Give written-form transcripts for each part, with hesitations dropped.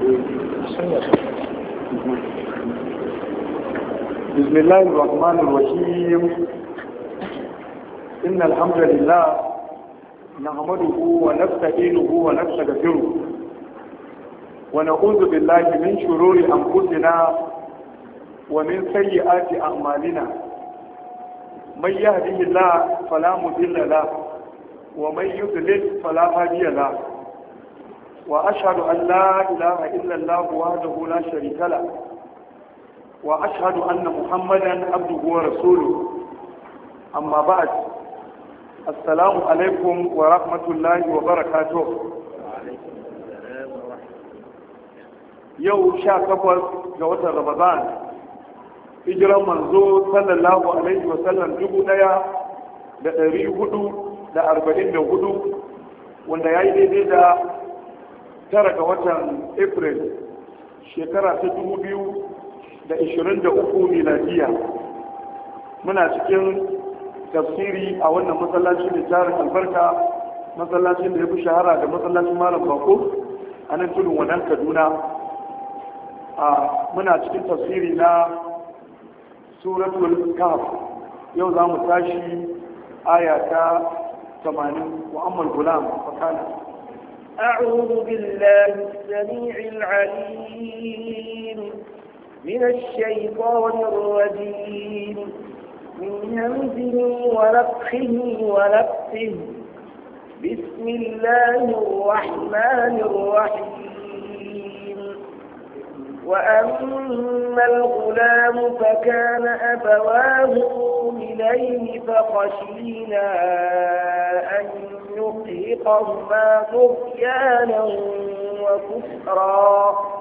بسم الله الرحمن الرحيم. إن الحمد لله نحمده ونستعينه ونستغفره ونعوذ بالله من شرور أنفسنا ومن سيئات أعمالنا. من يهده الله فلا مضل له ومن يضلل فلا هادي له، وأشهد أن لا إله إلا الله وحده لا شريك له، وأشهد أن محمدا عبده ورسوله. أما بعد، السلام عليكم ورحمة الله وبركاته. يوم شاكفر جوة رمضان hijiran manzo sallallahu alaihi wasallam 1444 wanda ya yi daidai da 9 ga watan april shekara ta 2023 miladiya. Muna cikin tafsiri a wannan masallaci da tarin albarka, masallacin da ya fi shahara da masallacin malam bako a nan tudun wadan kaduna. Muna cikin tafsiri na suratul kahf. yau za mu tashi aya ta 80 wa ammal gulam fakana. أعوذ بالله السميع العليم من الشيطان الرجيم من همزه ونفخه ونفثه. بسم الله الرحمن الرحيم. وأما الغلام فكان أبواه مؤمنين فخشينا أن يرهقهما طغيانا وكفرا.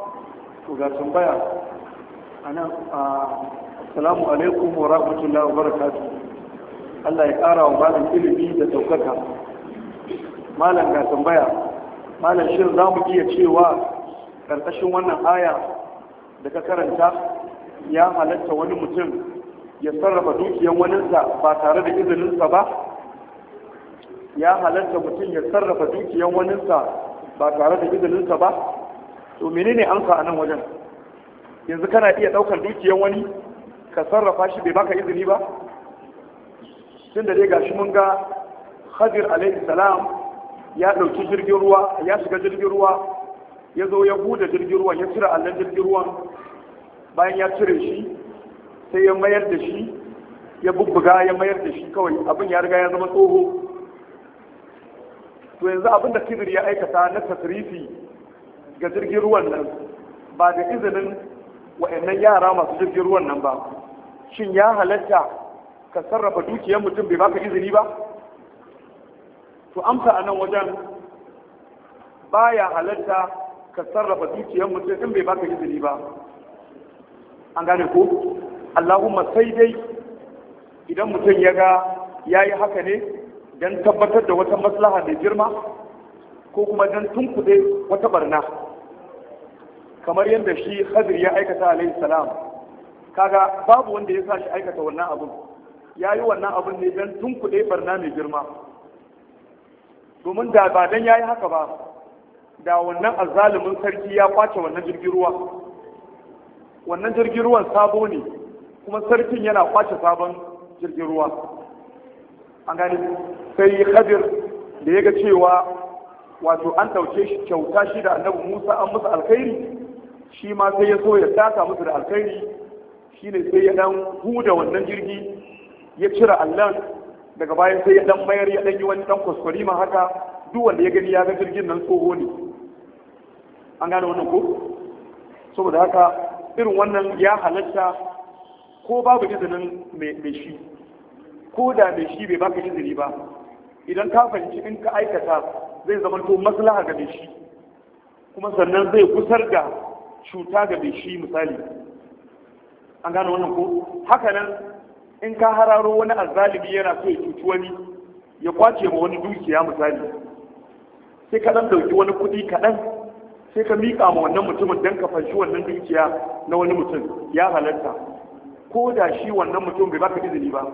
Assalamu alaikum wa rahmatullahi wa barakatuh. Allah ya ƙara wa malam ilimi da ɗaukaka. Malam ga tambaya, malam shin za mu iya cewa ƙarƙashin wannan aya da ka karanta ya halatta wani mutum ya sarrafa dukiyan waninsa ba tare da izininsa ba? Ya halatta mutum ya sarrafa dukiyan waninsa ba tare da izininsa ba? To menene amsa a nan wajen? Yanzu kana iya ɗaukar dukiyan wani ka sarrafa shi bai baka izini ba? Tun da dai gashi mun ga Khadir alaihi salam ya ɗauki jirgin ruwa, ya shiga jirgin ruwa, ya zo ya buɗe jirgin ruwan, ya cire allon jirgin ruwan. Bayan ya cire shi sai ya mayar da shi, ya bubbuga ya mayar da shi, kawai abin ya riga ya zama tsoho. To yanzu abin da Khadir ya aikata na tasrifi ga jirgin ruwan nan ba da izinin wa'annan yara masu jirgin ruwan nan ba, shin ya halatta ka sarrafa dukiyar mutum bai baka izini ba? To amsa a nan wajen baya halatta ka sarrafa dukiyar mutum in bai baka izini ba. An gane ko? Allahumma sai dai idan mutum ya ga ya yi haka ne don tabbatar da wata maslaha mai girma ko kuma don tunkuɗe wata barna, kamar yadda shi Khadir ya aikata alaihi salam. Kaga babu wanda ya sa shi aikata wannan abun, ya yi wannan abun ne don tunkuɗe barna mai girma. Domin da ba dan ya yi haka ba, da wannan azzalumin sarki ya kwace wannan jirgin ruwa. Wannan jirgin ruwan sabo ne, kuma sarkin yana kwace sabon jirgin ruwa. An gani sai Khadir da ya ga cewa wato an ɗauke shi kyauta shi da annabi Musa an musu alkhairi, shi ma sai ya so ya taka musu da alkhairi. Shi ne sai ya dan huda wannan jirgi, ya cire allon, daga bayan sai ya dan mayar, ya dan yi wani dan kwaskwari ma haka. Duk wanda ya gani ya ga jirgin nan tsoho ne. An gane wannan ko? Saboda haka irin wannan ya halatta ko babu izinin mai shi, ko da mai shi bai baka izini ba. Idan ka fahimci in ka aikata zai zama to maslaha ga mai shi, kuma sannan zai kusar da cuta ga mai shi misali. An gane wannan ko? Haka nan in ka hararo wani azzalimi yana so ya cuci wani, ya kwace ma wani dukiya misali, sai ka dan dauki wani kuɗi kaɗan sai ka miƙa ma wannan mutumin don ka fanshi wannan dukiya na wani mutum, ya halatta ko da shi wannan mutum bai baka izini ba.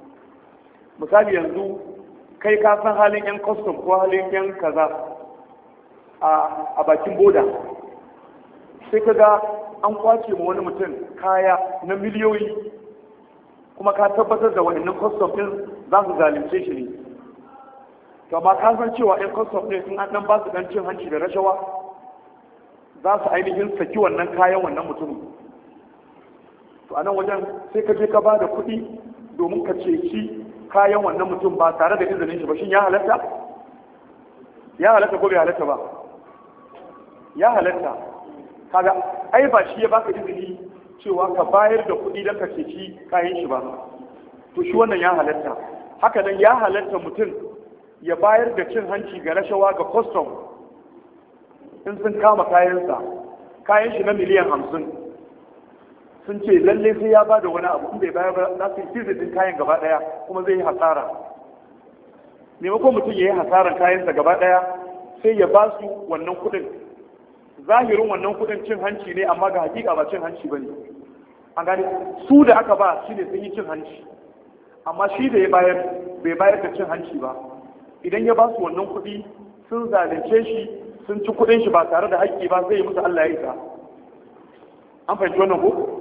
Misali yanzu kai ka san halin yan custom ko halin yan kaza a bakin boda, sai ka ga an kwace ma wani mutum kaya na miliyoyi kuma ka tabbatar da wa'annan custom din za su zalunce shi ne. To amma ka san cewa ɗan custom din in an dan ba su dan cin hanci da rashawa za su ainihin saki wannan kayan wannan mutumin. To a nan wajen sai ka je ka ba da kuɗi domin ka ceci kayan wannan mutum ba tare da izinin shi ba, shin ya halatta? Ya halatta ko bai halatta ba? Ya halatta. Kaga ai ba shi ya baka izini cewa ka bayar da kuɗi don ka ceci kayan shi ba, to shi wannan ya halatta. Haka nan ya halatta mutum ya bayar da cin hanci ga rashawa ga custom in sun kama kayansa, kayan shi na miliyan 50 sun ce lalle sai ya ba da wani abu, in bai bayar ba za su yi fizitin kayan gaba ɗaya kuma zai yi hasara. Maimakon mutum ya yi hasaran kayansa gaba ɗaya sai ya ba su wannan kuɗin. Zahirin wannan kuɗin cin hanci ne, amma ga hakika ba cin hanci ba ne. An gane su da aka ba shi ne sun yi cin hanci, amma shi da ya bayar bai bayar da cin hanci ba. Idan ya ba su wannan kuɗi sun zalunce shi, sun ci kuɗin shi ba tare da haƙƙi ba, zai yi musu Allah ya isa. An fahimci wannan ko?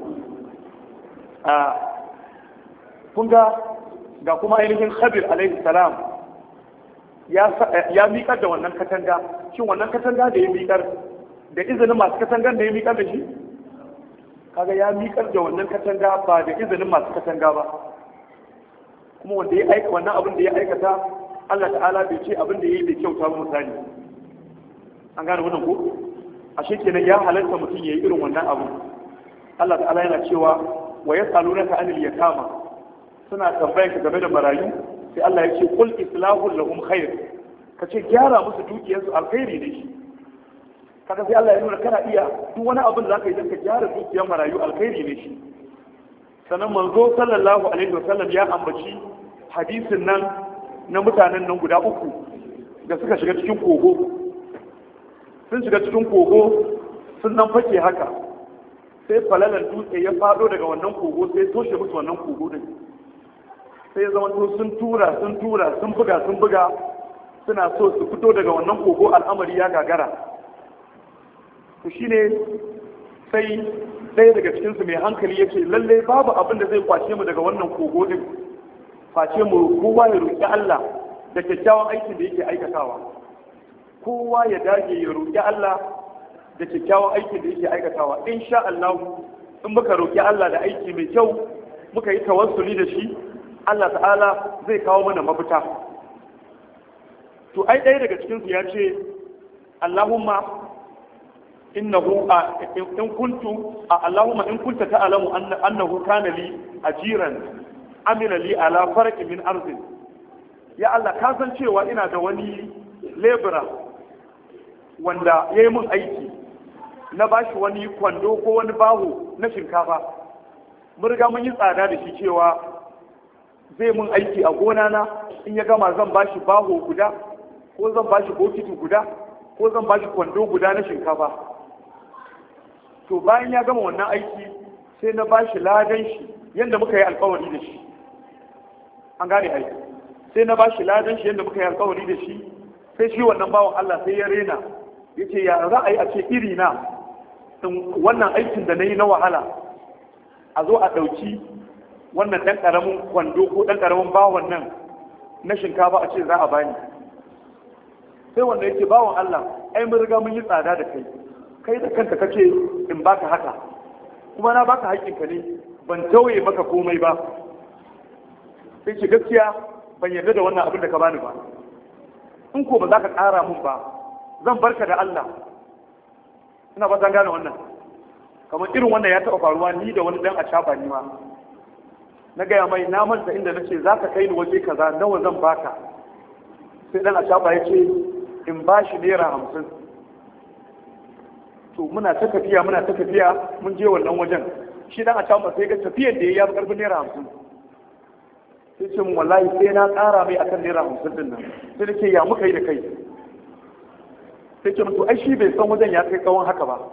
Kun ga kuma ainihin Khadir alaihi salam ya miƙar da wannan katanga. Shin wannan katanga da ya miƙar da izinin masu katangan da ya miƙar da shi? Kaga ya miƙar da wannan katanga ba da izinin masu katanga ba. Kuma wanda ya aika wannan abin da ya aikata, Allah ta'ala bai ce abin da ya yi da kyauta ba misali. An gane wannan ko? Ashe kenan ya halatta mutum ya yi irin wannan abu. Allah ta'ala yana cewa wa yas'alunaka anil yatama, suna tambayan ka game da marayu, sai Allah ya ce qul islahu lahum khair, kace gyara musu dukiyarsu alkhairi ne shi. Kaga sai Allah ya nuna kana iya duk wani abin da zaka yi don ka gyara dukiyar marayu alkhairi ne shi. Sannan manzo sallallahu alaihi wasallam ya ambaci hadisin nan na mutanen nan guda uku da suka shiga cikin kogo. Sun shiga cikin kogo sun nan fake haka, sai falalan dutse ya fado daga wannan kogo sai toshe musu wannan kogo din. Sai zama to sun tura sun buga suna so su fito daga wannan kogo, al'amari ya gagara. To shine sai ɗaya daga cikinsu mai hankali ya ce lallai babu abin da zai kwace mu daga wannan kogo din face mu kowa ya roƙi Allah da kyakkyawan aikin da yake aikatawa. Kowa ya dage ya roƙi Allah da kyakkyawan aikin da yake aikatawa. Insha Allah in muka roƙi Allah da aiki mai kyau muka yi tawassuli da shi, Allah ta'ala zai kawo mana mafita. To ai ɗaya daga cikinsu ya ce Allahumma innahu in kuntu Allahumma in kunta ta'lamu annahu kana li ajiran amila li ala farqi min arzin. Ya Allah ka san cewa ina da wani lebura wanda yayi mun aiki, na bashi wani kwando ko wani baho na shinkafa. Mun riga mun yi tsada da shi cewa zai mun aiki a gona na, in ya gama zan bashi baho guda ko zan bashi bokiti guda ko zan bashi kwando guda na shinkafa. To bayan ya gama wannan aiki sai na bashi ladan shi yadda muka yi alkawari da shi. An gane aiki, sai na bashi ladan shi yadda muka yi alkawari da shi. Sai shi wannan bawan Allah sai ya rena, ya ce ya za a yi a ce iri na wannan aikin da na yi na wahala a zo a ɗauki wannan ɗan ƙaramin kwando ko ɗan ƙaramin bawon nan na shinkafa a ce za a bani. Sai wanda yake bawan Allah ai mun riga mun yi tsada da kai da kanka kace in baka haka, kuma na baka haƙƙinka ne, ban tauye maka komai ba. Sai ce gaskiya ban yarda da wannan abin da ka bani ba, in ko ba za ka ƙara mun ba zan barka da Allah. Ina ba zan gane wannan, kamar irin wannan ya taɓa faruwa ni da wani dan a caba ni ma. Na gaya mai na manta inda na ce za ka kai ni waje kaza, nawa zan baka. Sai dan a caba ya ce in ba shi naira 50. To muna ta tafiya mun je wannan wajen, shi dan a caba sai ga tafiyar da ya yi karfin naira 50. Sai ce mun wallahi sai na ƙara mai akan naira 50 din nan. Sai nake ya muka yi da kai. Sai ce mun to ai shi bai san wajen ya kai tsawon haka ba.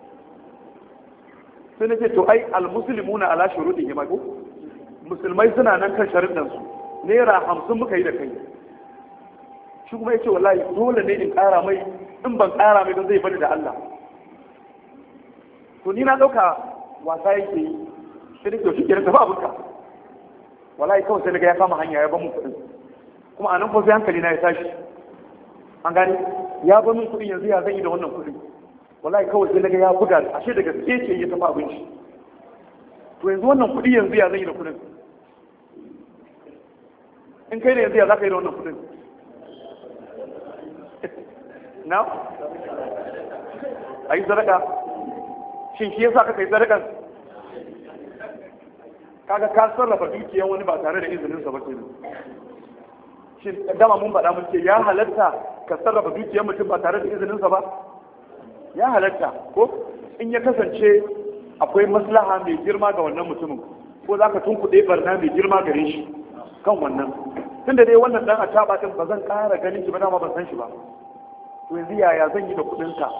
Sai nake to ai almuslimuna ala shurudihim ko musulmai suna nan kan sharuɗan su, naira 50 muka yi da kai. Shi kuma yace wallahi dole ne in ƙara mai, in ban ƙara mai don zai bani da Allah. to ni na ɗauka wasa yake yi sai nake shi kenan tafi abinka wallahi kawai sai daga ya kama hanya ya ba mun kuɗin kuma a nan ko sai hankali na ya tashi an gane ya ba min kuɗin yanzu ya zan yi da wannan kuɗin wallahi kawai sai daga ya buga ashe daga gaske ce ya tafi abinci to yanzu wannan kuɗi yanzu ya zan yi da kuɗin in kai da yanzu ya za ka yi da wannan kuɗin na a yi sadaka shin shi yasa ka yi sadakan kaga ka sarrafa dukiyar wani ba tare da izinin sa ba kenan shin dama mun faɗa mun ce ya halatta ka sarrafa dukiyar mutum ba tare da izinin sa ba ya halatta ko in ya kasance akwai maslaha mai girma ga wannan mutumin ko zaka tunkuɗe barna mai girma gare shi kan wannan tunda dai wannan dan a taba din ba zan ƙara ganin shi ba dama ban san shi ba to yanzu yaya zan yi da kuɗin ka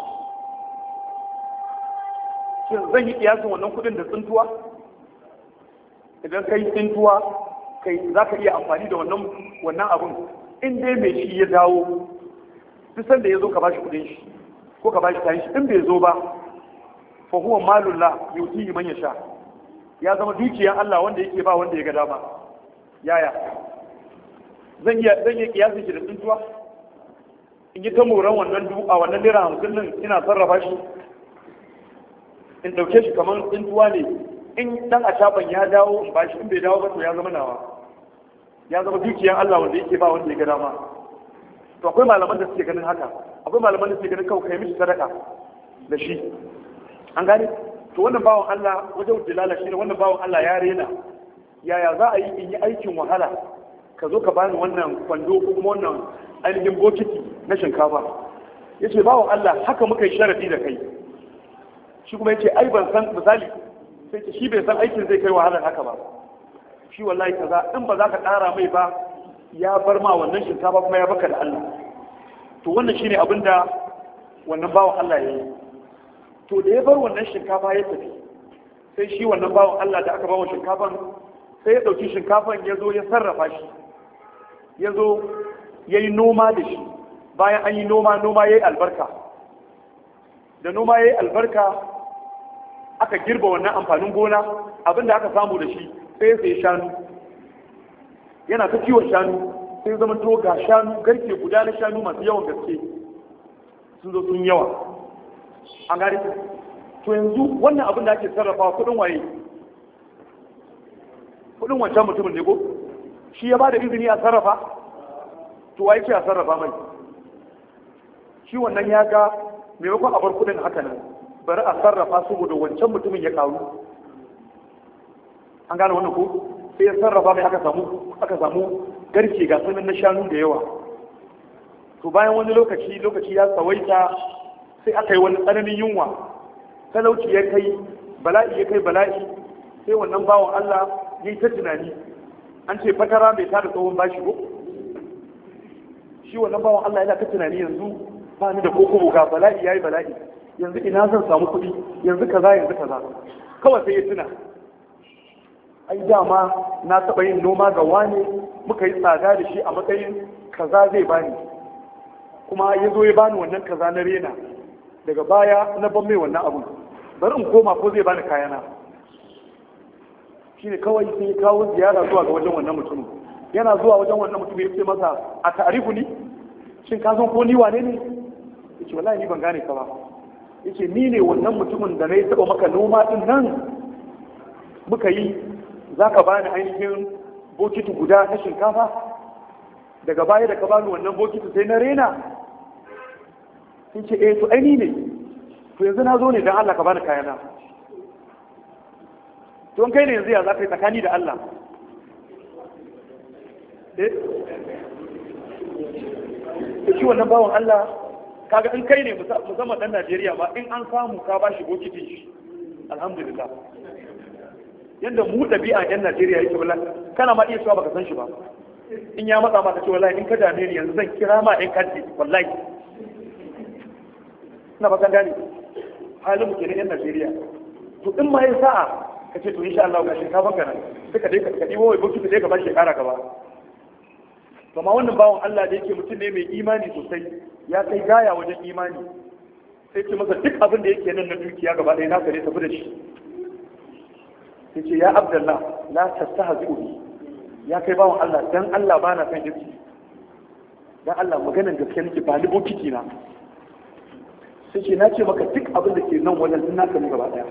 shin zan yi kiyasin wannan kuɗin da tsintuwa idan kai tsintuwa kai za ka iya amfani da wannan abun in dai mai shi ya dawo duk sanda ya zo ka bashi kudin shi ko ka bashi kayan shi in bai zo ba fa huwa malullah yuti man yasha ya zama dukiyan Allah wanda yake ba wanda ya ga dama yaya zan iya kiyasin shi da tsintuwa in yi ta moran wannan wannan naira 50 din ina sarrafa shi in dauke shi kamar tsintuwa ne in dan a shaban ya dawo in bashi in bai dawo ba to ya zama nawa ya zama dukiyan Allah wanda yake ba wanda ya ga dama to akwai malaman da suke ganin haka akwai malaman da suke ganin kawai kai mishi sadaka da shi an gane to wannan bawon Allah wajen dilala shi ne wannan bawon Allah ya rena yaya za a yi in yi aikin wahala ka zo ka bani wannan kwando ko kuma wannan ainihin bokiti na shinkafa yace bawon Allah haka muka yi sharadi da kai shi kuma yace ai ban san misali sai ce shi bai san aikin zai kai wahalar haka ba shi wallahi kaza in ba za ka ƙara mai ba ya bar ma wannan shinkafa kuma ya baka da Allah to wannan shine abin da wannan bawan Allah ya yi to da ya bar wannan shinkafa ya tafi sai shi wannan bawan Allah da aka ba wa shinkafan sai ya ɗauki shinkafan ya zo ya sarrafa shi ya zo ya yi noma da shi bayan an yi noma ya yi albarka da noma ya yi albarka aka girba wannan amfanin gona abinda aka samu da shi sai sai shanu yana ta kiwon shanu sai zama to ga shanu garke guda na shanu masu yawan gaske sun zo sun yawa an gari to yanzu wannan abin da ake sarrafa kudin waye kudin wancan mutumin ne ko shi ya ba da izini a sarrafa to waye ce a sarrafa mai shi wannan ya ga maimakon a bar kudin haka nan bari a sarrafa saboda wancan mutumin ya karu an gane wannan ko sai ya sarrafa mai aka samu garke ga sanin na shanu da yawa to bayan wani lokaci ya tsawaita sai aka yi wani tsananin yunwa talauci ya kai bala'i sai wannan bawan Allah ya yi ta tunani an ce fatara mai tada tsohon bashi ko shi wannan bawan Allah yana ta tunani yanzu ba ni da koko ga bala'i yayi bala'i yanzu ina zan samu kuɗi yanzu kaza kawai sai ya tuna ai dama na taɓa yin noma ga wane muka yi tsada da shi a matsayin kaza zai bani kuma ya zo ya bani wannan kaza na rena daga baya na ban mai wannan abu bari in koma ko zai bani kayana shine kawai sai ya kawo ziyara zuwa ga wajen wannan mutumin yana zuwa wajen wannan mutumin ya ce masa a ta'arifu ni shin ka san ko ni wane ne yace wallahi ni ban gane ka ba yace ni ne wannan mutumin da na yi taɓa maka noma din nan muka yi za ka bani ainihin bokiti guda na shinkafa daga baya da ka bani wannan bokiti sai na rena sun ce to aini ne to yanzu na zo ne don Allah ka bani kayana to kai ne yanzu ya za ka yi tsakani da Allah shi wannan bawan Allah kaga in kai ne musamman dan Najeriya ba in an samu ka bashi bokitin shi alhamdulillah yanda mu ɗabi'a yan Najeriya yake wallahi kana ma iya cewa baka san shi ba in ya matsa maka ce wallahi in ka dame ni yanzu zan kira ma ɗan kanti wallahi ina ba kan gane halin mu kenan yan Najeriya to in ma yin sa'a ka ce to insha Allah ga shinkafan ka nan duka dai ka dibo wai bokiti dai ka ba shi kara gaba kuma wannan bawon Allah da yake mutum ne mai imani sosai ya kai gaya wajen imani sai ce masa duk abin da yake nan na dukiya gaba ɗaya naka ne tafi da shi. sai ce ya abdullah la tastahzi'u bi, ya kai bawan Allah dan Allah ba na san gaci, dan Allah maganan gaskiya nake ba ni bokiti na. sai ce na ce maka duk abin da ke nan wannan din naka ne gaba ɗaya.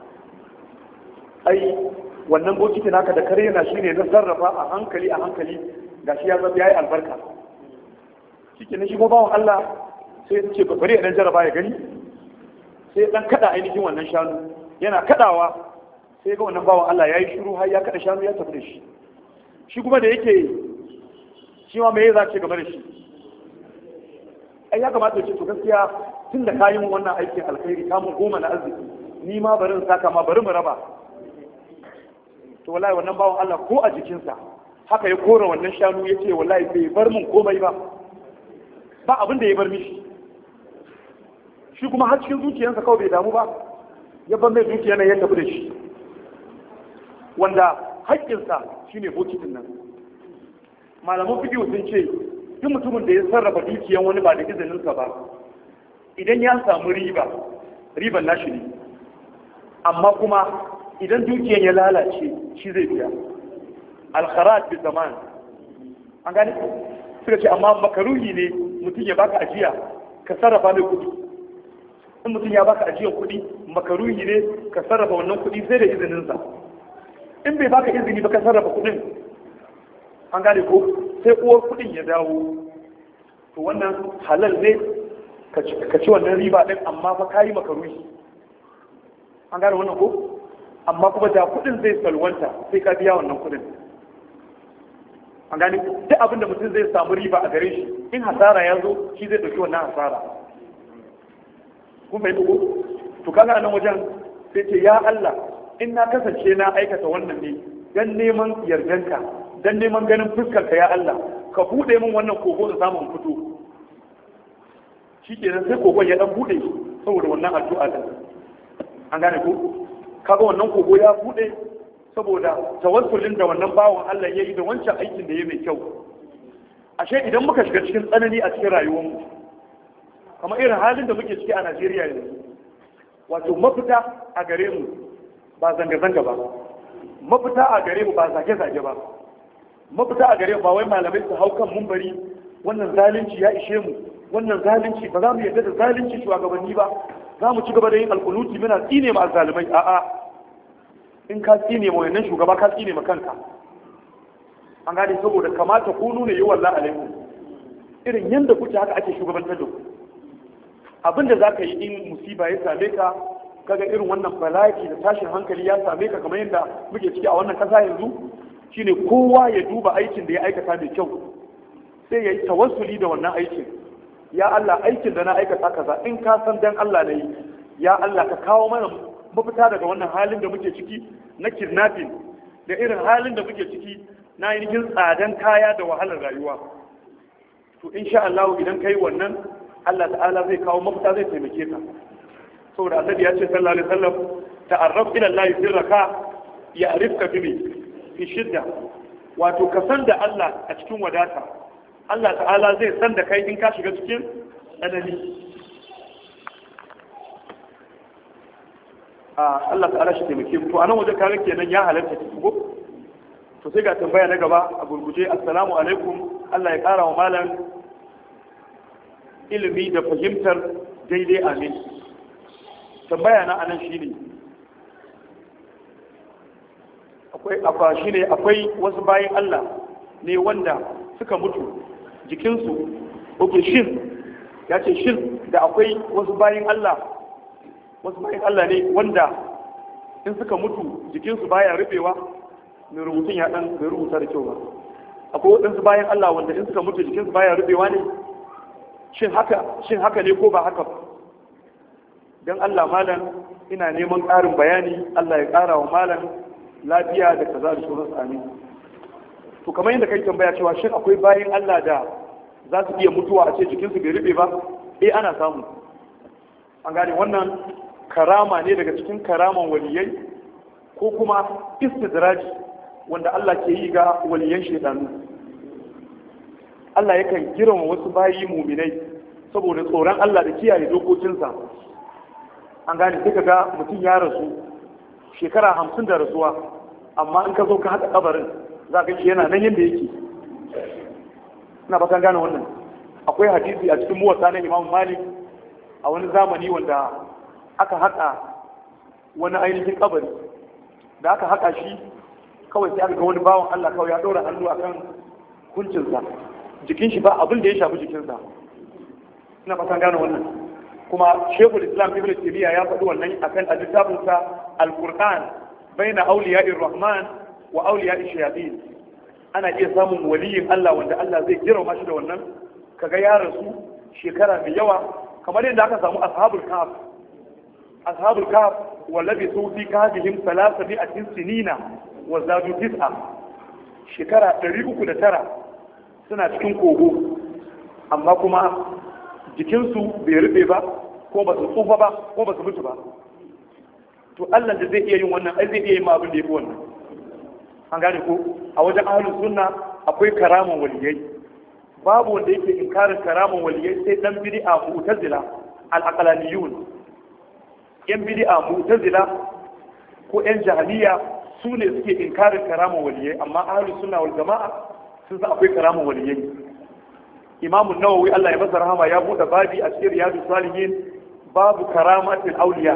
ai wannan bokiti naka da kare yana shine na sarrafa a hankali gashi ya zama yayi albarka. shike ne shi ko bawan Allah sai ya ce bari dan jaraba ya gani, sai dan kada ainihin wannan shanu, yana kadawa sai ga wannan bawan Allah yayi shiru har ya kada shanu ya tafi da shi. shi kuma da yake shi ma me za ce game da shi? ai ya kamata ya ce to gaskiya tun da kayi mun wannan aikin alkhairi ka mun goma na arziki, ni ma bari in saka ma bari mu raba. to wallahi wannan bawan Allah ko a jikinsa haka ya kora wannan shanu ya ce wallahi bai bar mun komai ba abin da ya bar mishi. shi kuma har cikin zuciyarsa kawai bai damu ba, ya bar mai zuciya nan ya tafi da shi, wanda haƙƙinsa shine bokitin nan. malaman fiqh sun ce duk mutumin da ya sarrafa dukiyan wani ba da izininsa ba, idan ya samu riban nashi ne, amma kuma idan dukiyan ya lalace shi zai biya al-kharaj bi zaman. an gane suka ce amma makaruhi ne mutum ya baka ajiya ka sarrafa mai kuɗi. in mutum ya baka ajiyar kuɗi makaruhi ne ka sarrafa wannan kuɗi sai da izininsa. in bai baka izini ba ka sarrafa kuɗin, an gane ko sai uwar kuɗin ya dawo, to wannan halal ne ka ci wannan riba ɗin, amma fa kayi makaruhi. an gane wannan ko, amma kuma da kuɗin zai salwanta sai ka biya wannan kuɗin. an gane duk abin da mutum zai samu riba a gare shi, in hasara ya zo shi zai ɗauki wannan hasara. kun bai dugo to kaga nan wajen sai ce ya Allah in na kasance na aikata wannan ne dan neman yardanka, dan neman ganin fuskarka ya Allah, ka bude min wannan kogo da samu fito. shikenan sai kogon ya dan bude saboda wannan addu'a din. an gane ko kaga wannan kogo ya bude saboda tawassulin da wannan bawon Allah ya yi da wancan aikin da ya mai kyau. ashe idan muka shiga cikin tsanani a cikin rayuwarmu, kamar irin halin da muke ciki a Najeriya yanzu, wato mafita a gare mu ba zanga-zanga ba, mafita a gare mu ba zage-zage ba, mafita a gare mu ba wai malamai su hau kan mumbari wannan zalunci ya ishe mu, wannan zalunci ba za mu yarda da zalunci shugabanni ba, za mu ci gaba da yin alkunuti muna tsine ma zalimai. a'a, in ka tsine ma wannan shugaba ka tsine ma kanka. an gane saboda kamata ku nuna yi wallahi alaikum, irin yanda kuke haka ake shugabantar da ku. abinda za ka yi in musiba ya same ka, kaga irin wannan bala'i da tashin hankali ya same ka kamar yadda muke ciki a wannan kasa yanzu, shine kowa ya duba aikin da ya aikata mai kyau sai ya yi tawassuli da wannan aikin. ya Allah, aikin da na aikata kaza in ka san dan Allah ne, ya Allah ka kawo mana mafita daga wannan halin da muke ciki na kidnapping, da irin halin da muke ciki na ainihin tsadan kaya da wahalar rayuwa. to insha Allah idan kai wannan, Allah ta'ala zai kawo mafita, zai taimake ka. saboda annabi ya ce sallallahu alaihi wasallam ta'arraf ila Allah fi raka ya'rifka fi shidda. wato ka san da Allah a cikin wadata, Allah ta'ala zai san da kai in ka shiga cikin tsanani. Allah ta'ala shi taimake mu. to anan waje kare kenan ya halarta ki ko to sai ga tambaya na gaba a gurguje. assalamu alaikum, Allah ya kara wa malam ilimi da fahimtar daidai, amin. tambaya na anan shine akwai wasu bayan Allah ne wanda suka mutu jikinsu, shin ya ce shin da akwai wasu bayan Allah ne wanda in suka mutu jikinsu baya rufewa. mai rubutun ya dan bai rubuta da kyau ba. akwai waɗansu bayan Allah wanda in suka mutu jikinsu baya rufewa ne, shin haka ne ko ba haka ba? don Allah malam ina neman ƙarin bayani, Allah ya ƙara wa malam lafiya da kaza da sauransu, amin. to kamar yadda kai tambaya cewa shin akwai bayan Allah da za su iya mutuwa a ce jikinsu bai rube ba? ana samu. an gane wannan karama ne daga cikin karaman waliyai, ko kuma istidraji wanda Allah ke yi ga waliyan shaidanu. Allah yakan girma wasu bayi muminai saboda tsoron Allah da kiyaye dokokinsa, an gane sai ka ga mutum ya rasu shekara 50 da rasuwa, amma in ka zo ka haɗa kabarin za ka ce yana nan yadda yake. ina ba gane wannan. Akwai hadisi a cikin muwatta na Imam Malik a wani zamani wanda aka haƙa wani ainihin kabari, da aka haƙa shi kawai sai aka ga wani bawan Allah kawai ya ɗora hannu akan kuncinsa, jikin shi ba abin da ya shafi jikinsa. ina fatan gane wannan. kuma Sheikhul Islam Ibn Taymiyyah ya faɗi wannan akan littafinsa Al-Qur'an baina awliya'ir Rahman wa awliya'ish shayatin. ana iya samun waliyin Allah wanda Allah zai girma shi da wannan, kaga ya rasu shekara mai yawa, kamar yadda aka samu ashabul kahf wallabi su fi kahfihim 300 sinina wa zadu 9, shekara 309 suna cikin kogo, amma kuma jikinsu bai rube ba, ko ba su tsufa ba, ko ba su mutu ba. to Allah da zai iya yin wannan, ai zai iya yin abin da yafi wannan. an gane ko a wajen ahlus sunna akwai karaman waliyai, babu wanda yake inkarin karaman waliyai sai dan bid'a mu'tazila al-aqlaniyun. yan bid'a mu'tazila ko yan jahiliya su ne suke inkarin karaman waliyai, amma ahlus sunna wal jama'a sun san akwai karaman waliyai. Imam an-Nawawi Allah ya masa rahama ya bude babi a cikin Riyadus Salihin, babu karamatul awliya,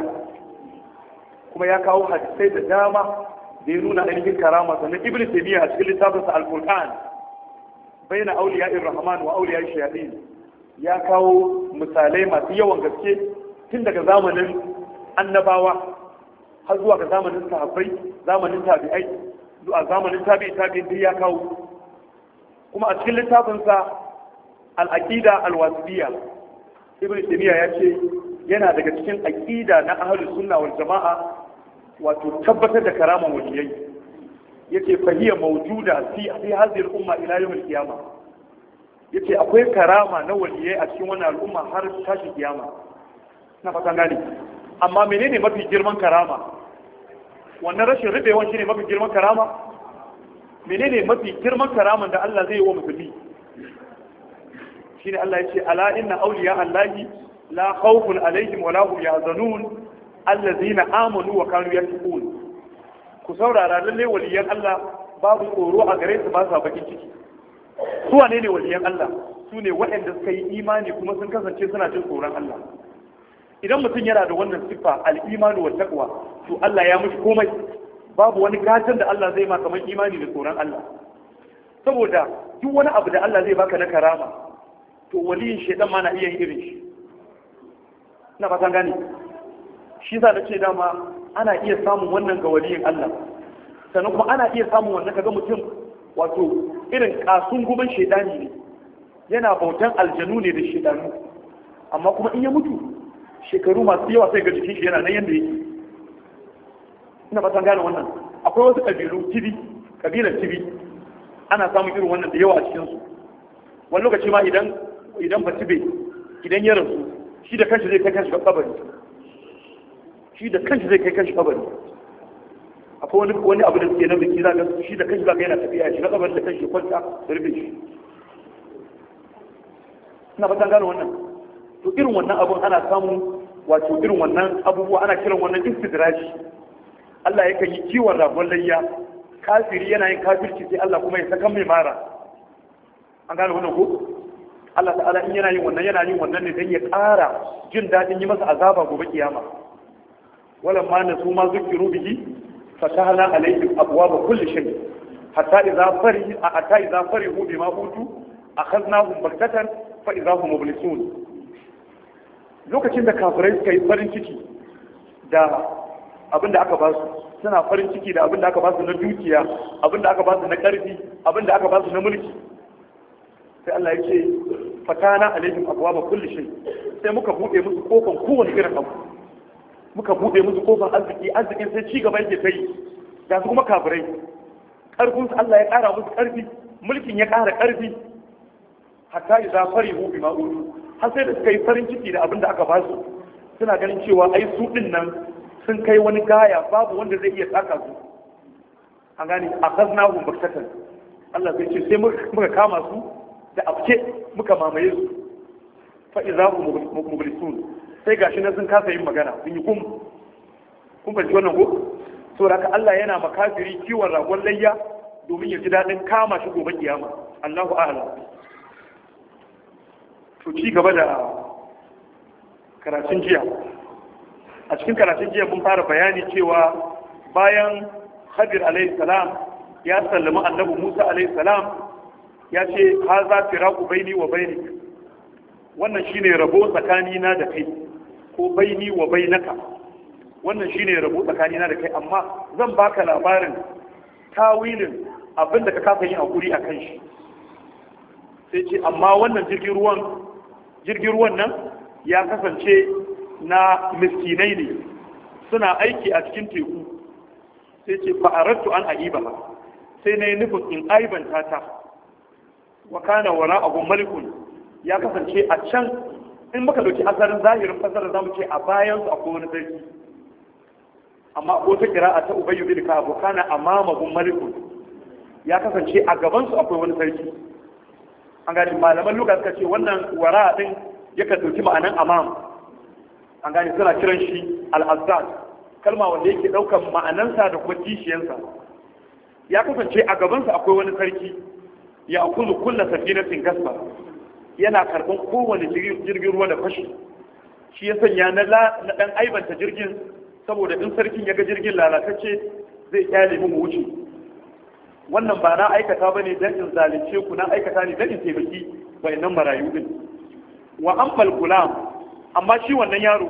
kuma ya kawo hadisai da dama da ya nuna ainihin karama. sannan Ibn Taymiyyah a cikin littafinsa Al-Qur'an baina awliya'ir rahman wa awliya'ish shayatin ya kawo misalai masu yawan gaske, tun daga zamanin annabawa har zuwa ga zamanin sahabbai, zamanin tabi'ai, zuwa zamanin tabi'in duk ya kawo. kuma a cikin littafinsa al-aqida al-wasitiyya Ibn Taymiyyah ya ce yana daga cikin aqida na ahlus sunna wal jama'a, wato tabbatar da karaman waliyai. yace fahiya mawjuda fi hadhihi al-umma ila yawm al-qiyamah. yace akwai karama na waliyai a cikin wannan al'umma har tashi kiyama. na fatan gani. amma menene mafi girman karama? wannan rashin rubewan shine mafi girman karama? menene mafi girman karaman da Allah zai yi wa musulmi? shine Allah yace ala inna awliya allahi la khawfun alaihim wa la hum yahzanun allazina amanu wa kanu yattaqun. ku saurara, lalle waliyan Allah babu tsoro a gare su, ba sa bakin ciki. su wane ne waliyan Allah? su ne waɗanda suka yi imani kuma sun kasance suna jin tsoron Allah. idan mutum yana da wannan siffa al-imanu wa taqwa, to Allah ya mishi komai. babu wani gatan da Allah zai ma kamar imani da tsoron Allah. saboda duk wani abu da Allah zai baka na karama, to waliyin shedan ma na iya yin irin shi. na fatan gani. shi za da ce dama ana iya samun wannan ga waliyin Allah, sannan kuma ana iya samun wannan kaga mutum wato irin kasun guban shedani ne, yana bautan aljanu ne da shedanu, amma kuma in ya mutu shekaru masu yawa sai ga jikin shi yana nan yanda yake. ina fatan gane wannan. akwai wasu kabilu kabilar tibi ana samun irin wannan da yawa a cikin su. wani lokaci ma idan ba tibe idan ya rasu, shi da kanshi zai kai kanshi kabari. akwai wani abu da suke na biki za ka shi da kanshi za ka yana tafiya shi na kabari da kanshi kwanta da rufe shi. ina fatan gane wannan. to irin wannan abun ana samu, wato irin wannan abubuwa ana kiran wannan istidraji. Allah yakan yi kiwon ragon layya, kafiri yana yin kafirci sai Allah kuma ya saka mai mara. an gane wannan ko? Allah ta'ala in yana yin wannan ne don ya ƙara jin daɗin yi masa azaba gobe kiyama. walamma nasu ma zukiru bihi fatahna alaihim abwaaba kulli shay hatta idza farihu bima utu akhadnahum baghtatan fa idza hum mublisun. lokacin da kafirai suka yi farin ciki da abin da aka ba su, suna farin ciki da abin da aka ba su na dukiya, abin da aka ba su na ƙarfi, abin da aka ba su na mulki, sai Allah ya ce fatana alaihim abwaaba kulli shay, sai muka bude musu kofar kowane irin abu, muka bude musu kofar arzikin sai ci gaba yake kai. da su kuma kafirai karfin su Allah ya kara musu karfi, mulkin ya kara karfi, hatta idza farihu bima utu, har sai da suka yi farin ciki da abin da aka ba su, suna ganin cewa ai su din nan sun kai wani gaya, babu wanda zai iya tsaka su. an gane akhadnahum baktatan, Allah zai ce sai muka kama su da afke, muka mamaye su. fa idza hum mublisun, sai gashi na sun kasa yin magana sun yi kun fahimci wannan ko saboda haka Allah yana makafiri kiwon ragon layya domin ya ji daɗin kama shi gobe kiyama Allahu a'lam. To ci gaba da karatun jiya, a cikin karatun jiya mun fara bayani cewa bayan Khadir alayhi salam ya sallama annabi Musa alayhi salam ya ce haza firaqu baini wa bainik, wannan shine rabo tsakanina da kai, ko baini wa bainaka, wannan shine rabo tsakanina da kai, amma zan baka labarin tawilin abinda ka kafa yin hakuri akan shi. Sai ce amma wannan jirgin ruwan nan ya kasance na miskinai ne suna aiki a cikin teku. Sai ce fa'arattu an aiba, sai na yi nufin in aibanta ta, wa kana wara abu malikun, ya kasance a can, in muka dauki asarin zahirin fasarar zamu ce a bayan su akwai wani sarki, amma ko ta kira'a ta ubayyu bin ka'ab kana amamahu malikun, ya kasance a gaban su akwai wani sarki. An gani malaman lugha suka ce wannan wara din yakan dauki ma'anan amam, an gani suna kiran shi al-azzad, kalma wanda yake daukan ma'anansa da kuma kishiyansa. Ya kasance a gaban sa akwai wani sarki, ya akulu kulla safinatin gasba, yana karban kowane jirgin ruwa da fashi. Shi ya sanya na dan aibanta jirgin, saboda in sarkin ya ga jirgin lalatacce zai kyale mu wuce. Wannan ba na aikata bane dan in zalunce ku, na aikata ne dan in taimaki wayannan marayu din. Wa ammal gulam, amma shi wannan yaro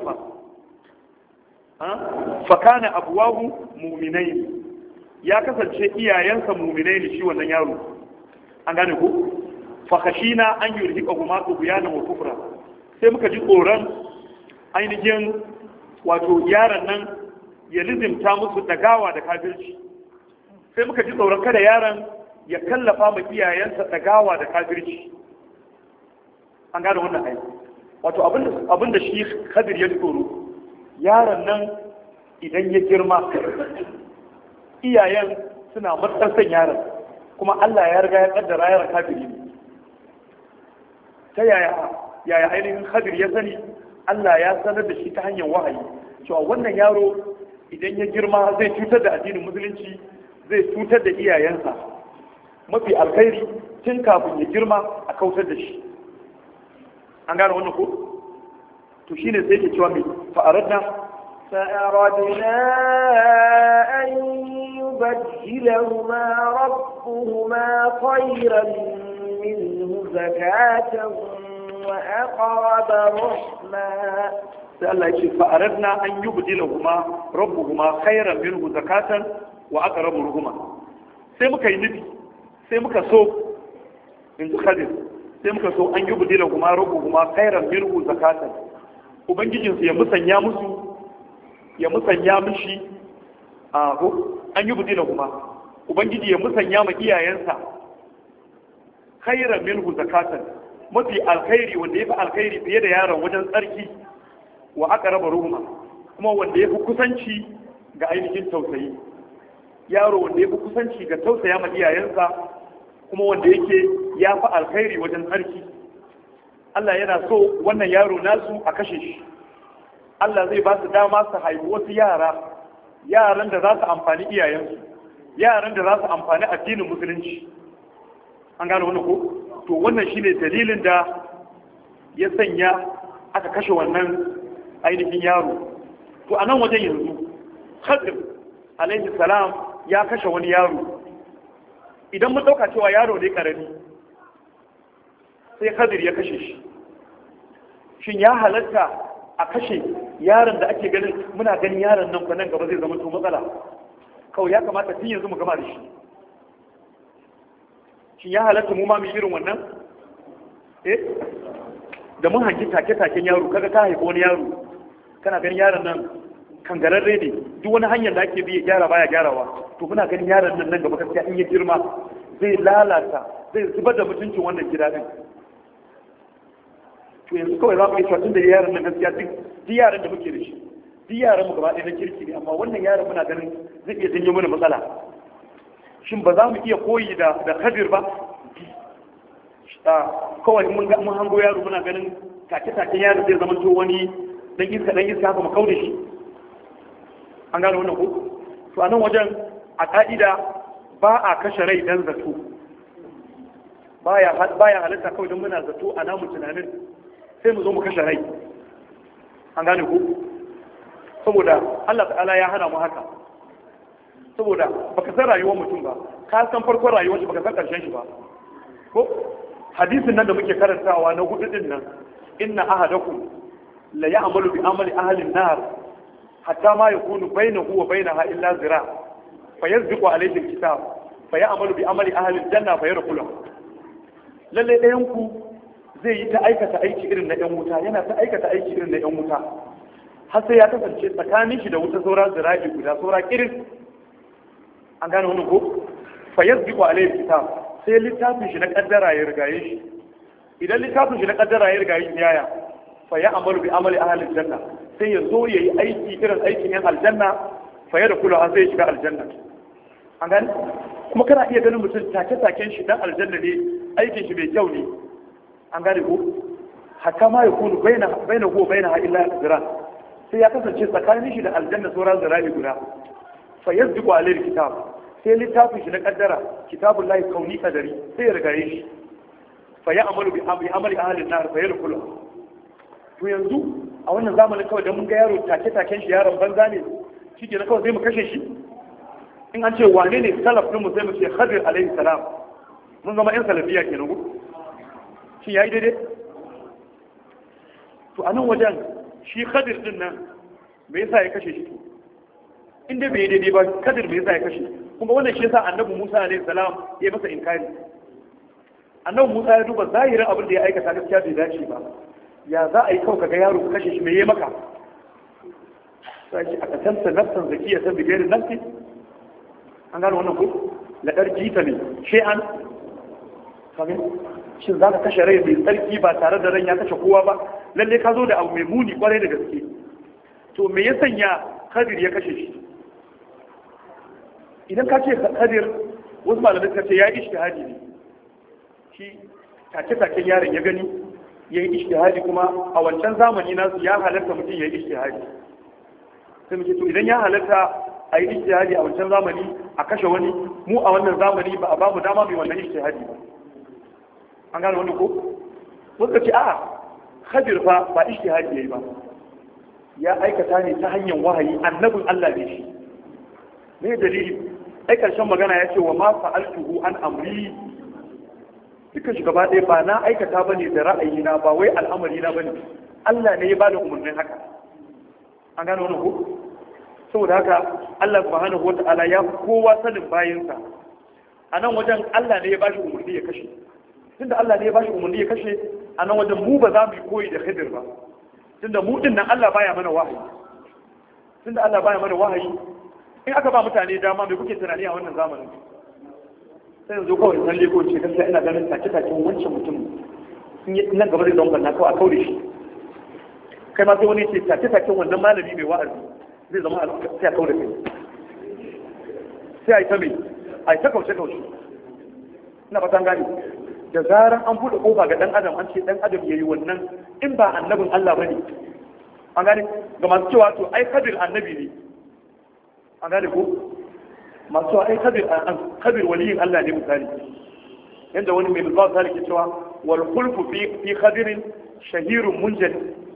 fa kana abwahu mu'minai, ya kasance iyayensa mu'minai ne shi wannan yaro. An gane ku fa khashina an yurhiqa huma tubyana wa kufra, sai muka ji tsoron ainihin wato yaron nan ya lizimta musu dagawa da kafirci. Sai muka ji tsoron kada yaron ya kallafa ma iyayensa dagawa da kafirci. An gane wannan ai wato abinda shi Khadir ya tsoro, yaron nan idan ya girma iyayen suna matsar san yaron, kuma Allah ya riga ya kaddara yaron kafiri ne. Ta yaya ainihin Khadir ya sani? Allah ya sanar da shi ta hanyar wahayi cewa wannan yaro idan ya girma zai cutar da addinin musulunci, zai cutar da iyayensa. Mafi alkhairi tun kafin ya girma a kautar da shi. An gane wannan ko? To shine sai ke cewa mai fa'aradna أن يبدلهما ربهما خيرا منه زكاة وأقرب رحما. sai Allah ya ce fa'aradna an yubdilahuma rabbuhuma khayran minhu zakatan wa aqrabu ruhuma. Sai muka yi nufi, sai muka so, in ji Khadir, sai muka so an yubdilahuma rabbuhuma khayran minhu zakatan, ubangijinsu ya musanya mishi an yubdilahuma, ubangiji ya musanya ma iyayensa khayran minhu zakatan, mafi alkhairi, wanda yafi alkhairi fiye da yaron wajen tsarki, wa aqrabu ruhuma, kuma wanda yafi kusanci ga ainihin tausayi. Yaro wanda yafi kusanci ga tausaya ma iyayensa, kuma wanda yake yafi alkhairi wajen tsarki. Allah yana so wannan yaro nasu a kashe shi. Allah zai ba su dama su haihu wasu yaran da za su amfani iyayensu, yaran da za su amfani addinin musulunci. An gane wannan ko? To wannan shine dalilin da ya sanya aka kashe wannan ainihin yaro. To a nan wajen yanzu Khadir alaihi salam ya kashe wani yaro. Idan mun dauka cewa yaro ne karami, sai Khadir ya kashe shi, shin ya halatta a kashe yaron da ake ganin, muna ganin yaron nan nan gaba zai zama to matsala, kawai ya kamata tun yanzu mu gama da shi? Shin ya halatta mu ma mu irin wannan? Da mun hanki take-taken yaro, kaga ka haifi wani yaro, kana ganin yaron nan kangararre ne, duk wani hanyar da ake bi ya gyara baya gyarawa, to muna ganin yaron nan gaba gaskiya in ya girma zai lalata, zai zubar da mutuncin wannan gida din. To yanzu kawai za mu yi cewa tun da yaron nan gaskiya duk yaran da muke da shi, duk yaran mu gaba ɗaya na kirki ne, amma wannan yaron muna ganin zai iya janyo mana matsala. Shin ba za mu iya koyi da Khadir ba? Kawai mun hango yaro muna ganin take-taken yaro zai zama to wani dan iska haka mu kauda shi an gane wannan ko to a nan wajen a ka'ida ba a kashe rai dan zato baya halitta kawai don muna zato a namu tunanin sai mu zo mu kashe rai an gane ku saboda Allah ta'ala ya hana mu haka saboda baka san rayuwar mutum ba ka san farkon rayuwar shi baka san karshen shi ba ko hadisin nan da muke karantawa na hudu din nan inna ahadakum la ya'malu bi amali ahli an-nar hatta ma yakunu bainahu wa bainaha illa zira fayazdiqu alayhi al-kitab fayamalu bi amali ahli al-janna fayadkhuluha lalle ɗayan ku zai yi ta aikata aiki irin na ɗan wuta yana ta aikata aiki irin na ɗan wuta har sai ya kasance tsakanin shi da wuta saura zira'i guda saura kirin an gane wani ko fa yasbiqu alayhi kitab sai littafin shi na kaddara ya rigaye shi idan littafin shi na kaddara ya rigaye shi yaya fa ya amalu bi amali ahli aljanna sai ya zo yayi aiki irin aikin yan aljanna fa ya dakulu har sai ya shiga aljanna an gane kuma kana iya ganin mutum take-taken shi dan aljanna ne aikin shi mai kyau ne an gane ko hatta ma ya kunu baina ko baina illa zira sai ya kasance tsakanin shi da aljanna sauran zira'i guda fa yasbiqu alayhi kitab sai littafin shi na kaddara kitabul lahi kauni qadari sai ya rigaye shi fa ya amalu bi amali ahli an-nar fa yadkhulu to yanzu a wannan zamanin kawai da mun ga yaro take-taken shi yaron banza ne shike na kawai sai mu kashe shi in an ce wane ne salaf din mu sai mu ce Khadir alayhi salam mun zama yan salafiya kenan ku shi yayi daidai to a nan wajen shi Khadir din nan me yasa ya kashe shi inda bai daidai ba Khadir me yasa ya kashe kuma wannan shi yasa annabi Musa alayhi salam ya masa inkari annabi Musa ya duba zahirin abin da ya aikata gaskiya bai dace ba ya za a yi kawai kaga yaro ka kashe shi me yayi maka sai a katanta nafsan zakiya san bigairin nafsi an gano wannan ko ladar jita ne shi an kamin shin za ka kashe rai mai tsarki ba tare da ran ya kashe kowa ba lalle ka zo da abu mai muni kwarai da gaske to me ya sanya Khadir ya kashe shi idan ka ce Khadir wasu malamai suka ce ya yi ishtihadi ne shi take-taken yaron ya gani ya yi ishtihadi kuma a wancan zamani nasu ya halatta mutum ya yi ishtihadi sai muke to idan ya halatta a yi ishtihadi a wancan zamani a kashe wani mu a wannan zamani ba a ba mu dama mai wannan ishtihadi ba an gane wani ko wanda ce a Khadir fa ba ishtihadi yayi ba ya aikata ne ta hanyar wahayi annabin Allah ne shi me dalili ai karshen magana ya ce wa ma fa'altuhu an amri duka shi gaba ɗaya ba na aikata bane da ra'ayina ba wai al'amari na bane Allah ne ya bada umarnin haka an gane wani ko saboda haka Allah subhanahu wata'ala ya kowa sanin bayinsa a nan wajen Allah ne ya bashi umarni ya kashe tunda Allah ne ya bashi umarni ya kashe a nan wajen mu ba za mu yi koyi da Khidir ba tunda mu din nan Allah baya mana wahayi tunda Allah baya mana wahayi in aka ba mutane dama me kuke tunani a wannan zamanin sai yanzu kawai san leko ce gaskiya ina ganin take-taken wancan mutum nan gaba da don banna kawai a kaure shi kai ma sai wani ce take-taken wannan malami mai wa'azi zai zama sai a kaure kai sai a yi ta mai a yi ta kauce-kauce ina fatan gani da zarar an buɗe ƙofa ga ɗan adam an ce ɗan adam ya yi wannan in ba annabin Allah ba ne an gane ga masu cewa to ai Khadir annabi ne an gane ko masu cewa ai Khadir waliyin Allah ne misali yadda wani mai bilbawa misali ke cewa wal khulfu fi Khadirin shahirun munjal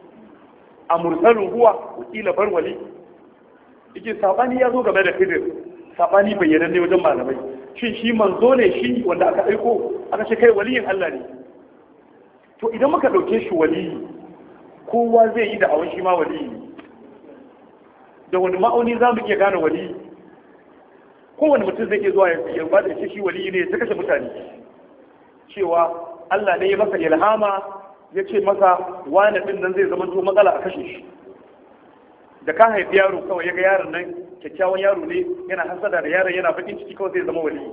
a mursalin huwa wakila bar wali yake sabani ya zo game da Khidir sabani bayyananne wajen malamai shin shi manzo ne shi wanda aka aiko aka ce kai waliyin Allah ne to idan muka dauke shi waliyi kowa zai yi da awon shi ma waliyi da wani ma'auni za mu iya gane waliyi kowane mutum zai iya zuwa ya ba da shi waliyi ne ya kashe mutane cewa Allah ne ya masa ilhama ya ce masa wani din nan zai zama to matsala a kashe shi da ka haifi yaro kawai ya ga yaron nan kyakkyawan yaro ne yana hasada da yaron yana bakin ciki kawai zai zama wali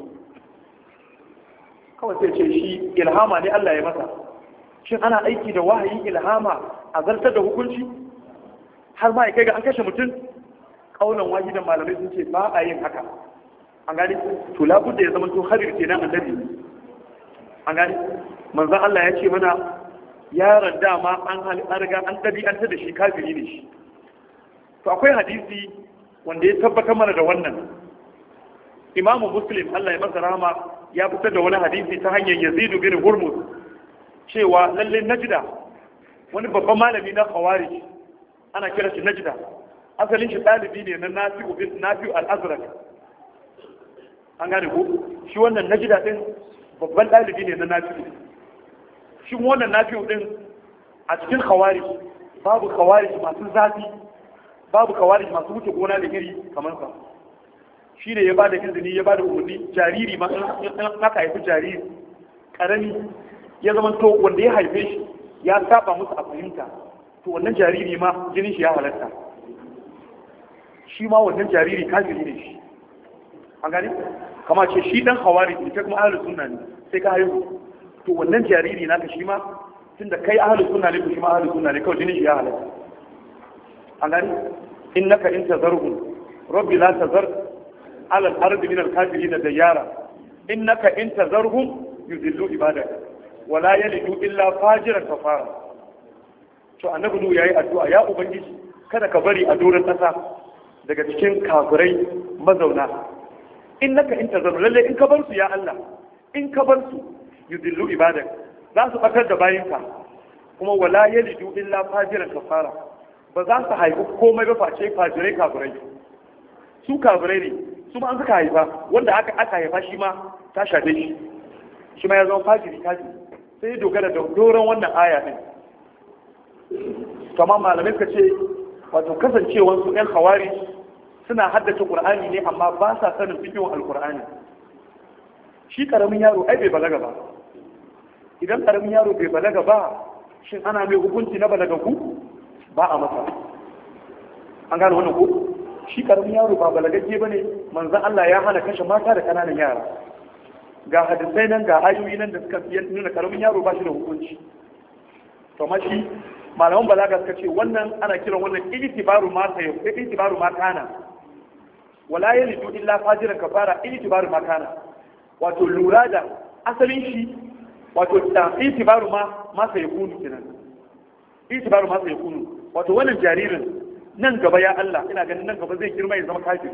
kawai sai ce shi ilhama ne Allah ya masa shin ana aiki da wahayin ilhama a zartar da hukunci har ma ya kai ga an kashe mutum kaunan wahidan malamai sun ce ba a yin haka an gani to labudda ya zama to Khadir kenan annabi an gani manzon Allah ya ce mana yaron dama an riga an ɗabi'anta da shi kafiri ne shi. To akwai hadisi wanda ya tabbatar mana da wannan. Imamu Muslim Allah ya masa rahama ya fitar da wani hadisi ta hanyar Yazid bin Hurmuz cewa lalle Najda wani babban malami na Khawarij ana kira shi Najda, asalin shi ɗalibi ne na Nafi'u al-Azraq. An gane ko shi wannan Najda din babban ɗalibi ne na Nafi'u. Shi wannan Nafi'u din a cikin Khawarij babu Khawarij masu zafi, babu Khawarij masu wuce gona da iri kamar sa. Shi ne ya ba da izini, ya ba da umarni, jariri ma in aka haifi jariri karami ya zama to wanda ya haife shi ya saba musu a fahimta, to wannan jariri ma jinin shi ya halatta, shi ma wannan jariri kafiri ne shi. An gani kama ce shi dan hawari ne kai kuma ahlus sunna ne, sai ka haihu, to wannan jariri naka shi ma tunda kai ahlus sunna ne, to shi ma ahlus sunna ne, kawai jinin shi ya halatta. An gani innaka in tazarhum rabbi la tazar ala al-ardi min al-kafirin dayara innaka in tazarhum yudillu ibadak wala yalidu illa fajiran kafara. To annabi nu yayi addu'a, ya ubangiji kada ka bari a doron kasa daga cikin kafirai mazauna, innaka in tazarhum, lalle in ka bar su ya Allah, in ka bar su yudillu ibadak za su batar da bayinka, kuma wala yalidu illa fajiran kafara, ba za su haifi komai ba face fajirai kafirai. Su kafirai ne, su ma an suka haifa, wanda aka haifa shi ma ta shafe shi, shi ma ya zama fajiri kafiri. Sai dogara da doron wannan aya din. Kama malamai suka ce wato kasancewar su 'yan hawari suna haddace Qur'ani ne amma ba sa sanin fiqhin al-Qur'ani. Shi karamin yaro ai bai balaga ba. Idan karamin yaro bai balaga ba, shin ana mai hukunci na balagaku? Ba a masa. An gane wannan ko? Shi karamin yaro ba balagagge bane, manzon Allah ya hana kashe mata da kananan yara. Ga hadisai nan, ga ayoyi nan da suka nuna karamin yaro ba shi da hukunci. To mashi malaman balaga suka ce wannan ana kiran wannan itibaru ma ta yau, itibaru ma kana. Wala yalidu illa fajiran kafara, itibaru ma kana. Wato lura da asalin shi, wato da itibaru ma sai yakunu kenan. Itibaru ma sai yakunu. Wato wannan jaririn nan gaba ya Allah, ina ganin nan gaba zai girma ya zama kafiri.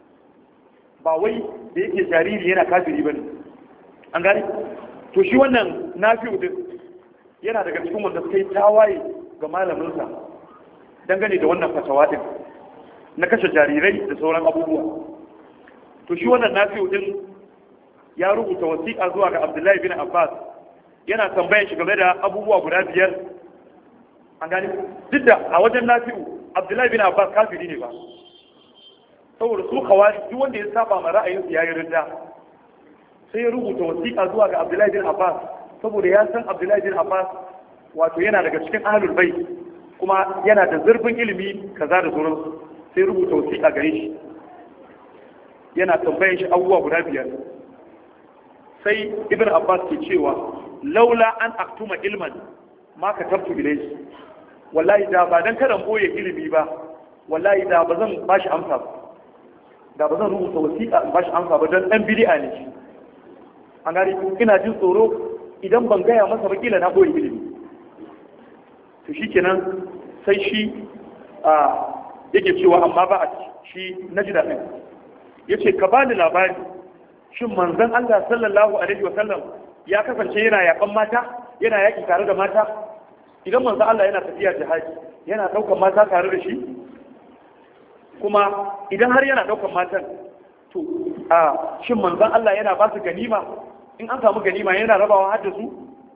Ba wai da yake jariri yana kafiri bane. An gane? To shi wannan Nafi'u din yana daga cikin wanda suka yi tawaye ga malaminsa dangane da wannan fatawa din na kashe jarirai da sauran abubuwa. To shi wannan Nafi'u din ya rubuta wasiƙa zuwa ga Abdullahi bin Abbas yana tambayar shi game da abubuwa guda 5. An gane? Duk da a wajen Nafi'u Abdullahi bin Abbas kafiri ne ba, saboda su kawari duk wanda ya saba ma ra'ayinsu ya yi ridda. Sai ya rubuta wasiƙa zuwa ga Abdullahi bin Abbas saboda ya san Abdullahi bin Abbas wato yana daga cikin ahlul bait kuma yana da zurfin ilimi kaza da sauransu. Sai rubuta wasiƙa gare shi yana tambayan shi abubuwa guda 5. Sai Ibn Abbas ke cewa laula an aktuma ilman ma katabtu ilayhi, wallahi da ba dan karan boye ilimi ba, wallahi da ba zan bashi amsa ba, da ba zan rubuta wasiƙa in bashi amsa ba, dan dan bid'a ne shi. An gari ina jin tsoro idan ban gaya masa ba kila na boye ilimi. To shikenan sai shi yake cewa amma ba a shi Najda din yace ka bani labari, shin manzon Allah sallallahu alaihi wa sallam ya kasance yana yakan mata, yana yaki tare da mata? Idan manzon Allah yana tafiya jihadi yana daukar mata tare da shi? Kuma idan har yana daukar matan, to shin manzon Allah yana ba su ganima? In an samu ganima yana rabawa har da su?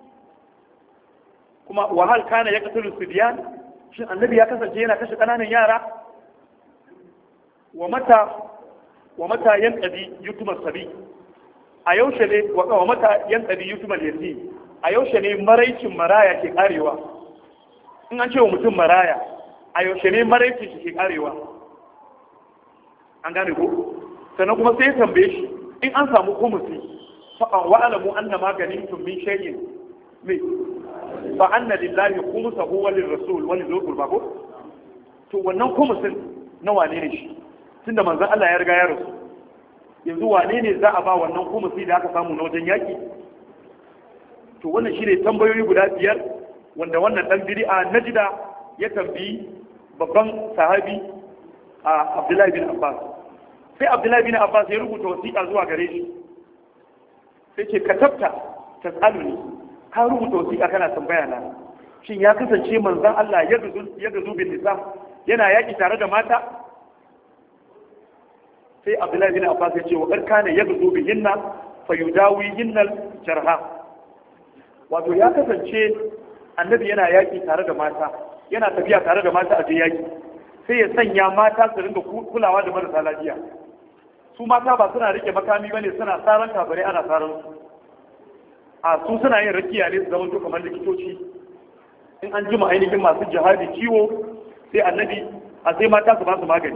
Kuma wahal kana ya qatulu sidyan, shin annabi ya kasance yana kashe kananan yara? Wa mata yanqadi yutuma sabi, a yaushe ne wa mata yanqadi yutuma yatim, a yaushe ne maraicin maraya ke karewa? In an ce wa mutum maraya, a yaushe ne maraicin shi ke karewa? An gane ko? Sannan kuma sai ya tambaye shi, in an samu kumusi fa wa'alamu anna ma ganimtum min shay'in fa anna lillahi khumsahu wa lirrasul wa lil qurba. To wannan kumusin na wane ne shi? Tunda manzon Allah ya riga ya rasu, yanzu wane ne za a ba wannan kumusi da aka samu na wajen yaki? To wannan shine tambayoyi guda 5 wanda wannan dan bid'a najida ya tambayi babban sahabi a Abdullahi bin Abbas. Sai Abdullahi bin Abbas ya rubuta wasiƙa zuwa gare shi sai ce katabta tasaluni, ka rubuta wasiƙa kana tambaya na shin ya kasance manzon Allah ya gazu bin nisa yana yaki tare da mata? Sai Abdullahi bin Abbas ya ce wa karkana ya gazu bihinna fayudawi hinnal jarha, wato ya kasance annabi yana yaki tare da mata, yana tafiya tare da mata a je yaki, sai ya sanya mata su ringa kulawa da marasa lafiya. Su mata ba suna rike makami bane, suna tsaron kabare ana tsaron su, a su suna yin rakiya ne su zama to kamar likitoci. In an jima ainihin masu jihadi ciwo sai annabi a sai mata su ba su magani.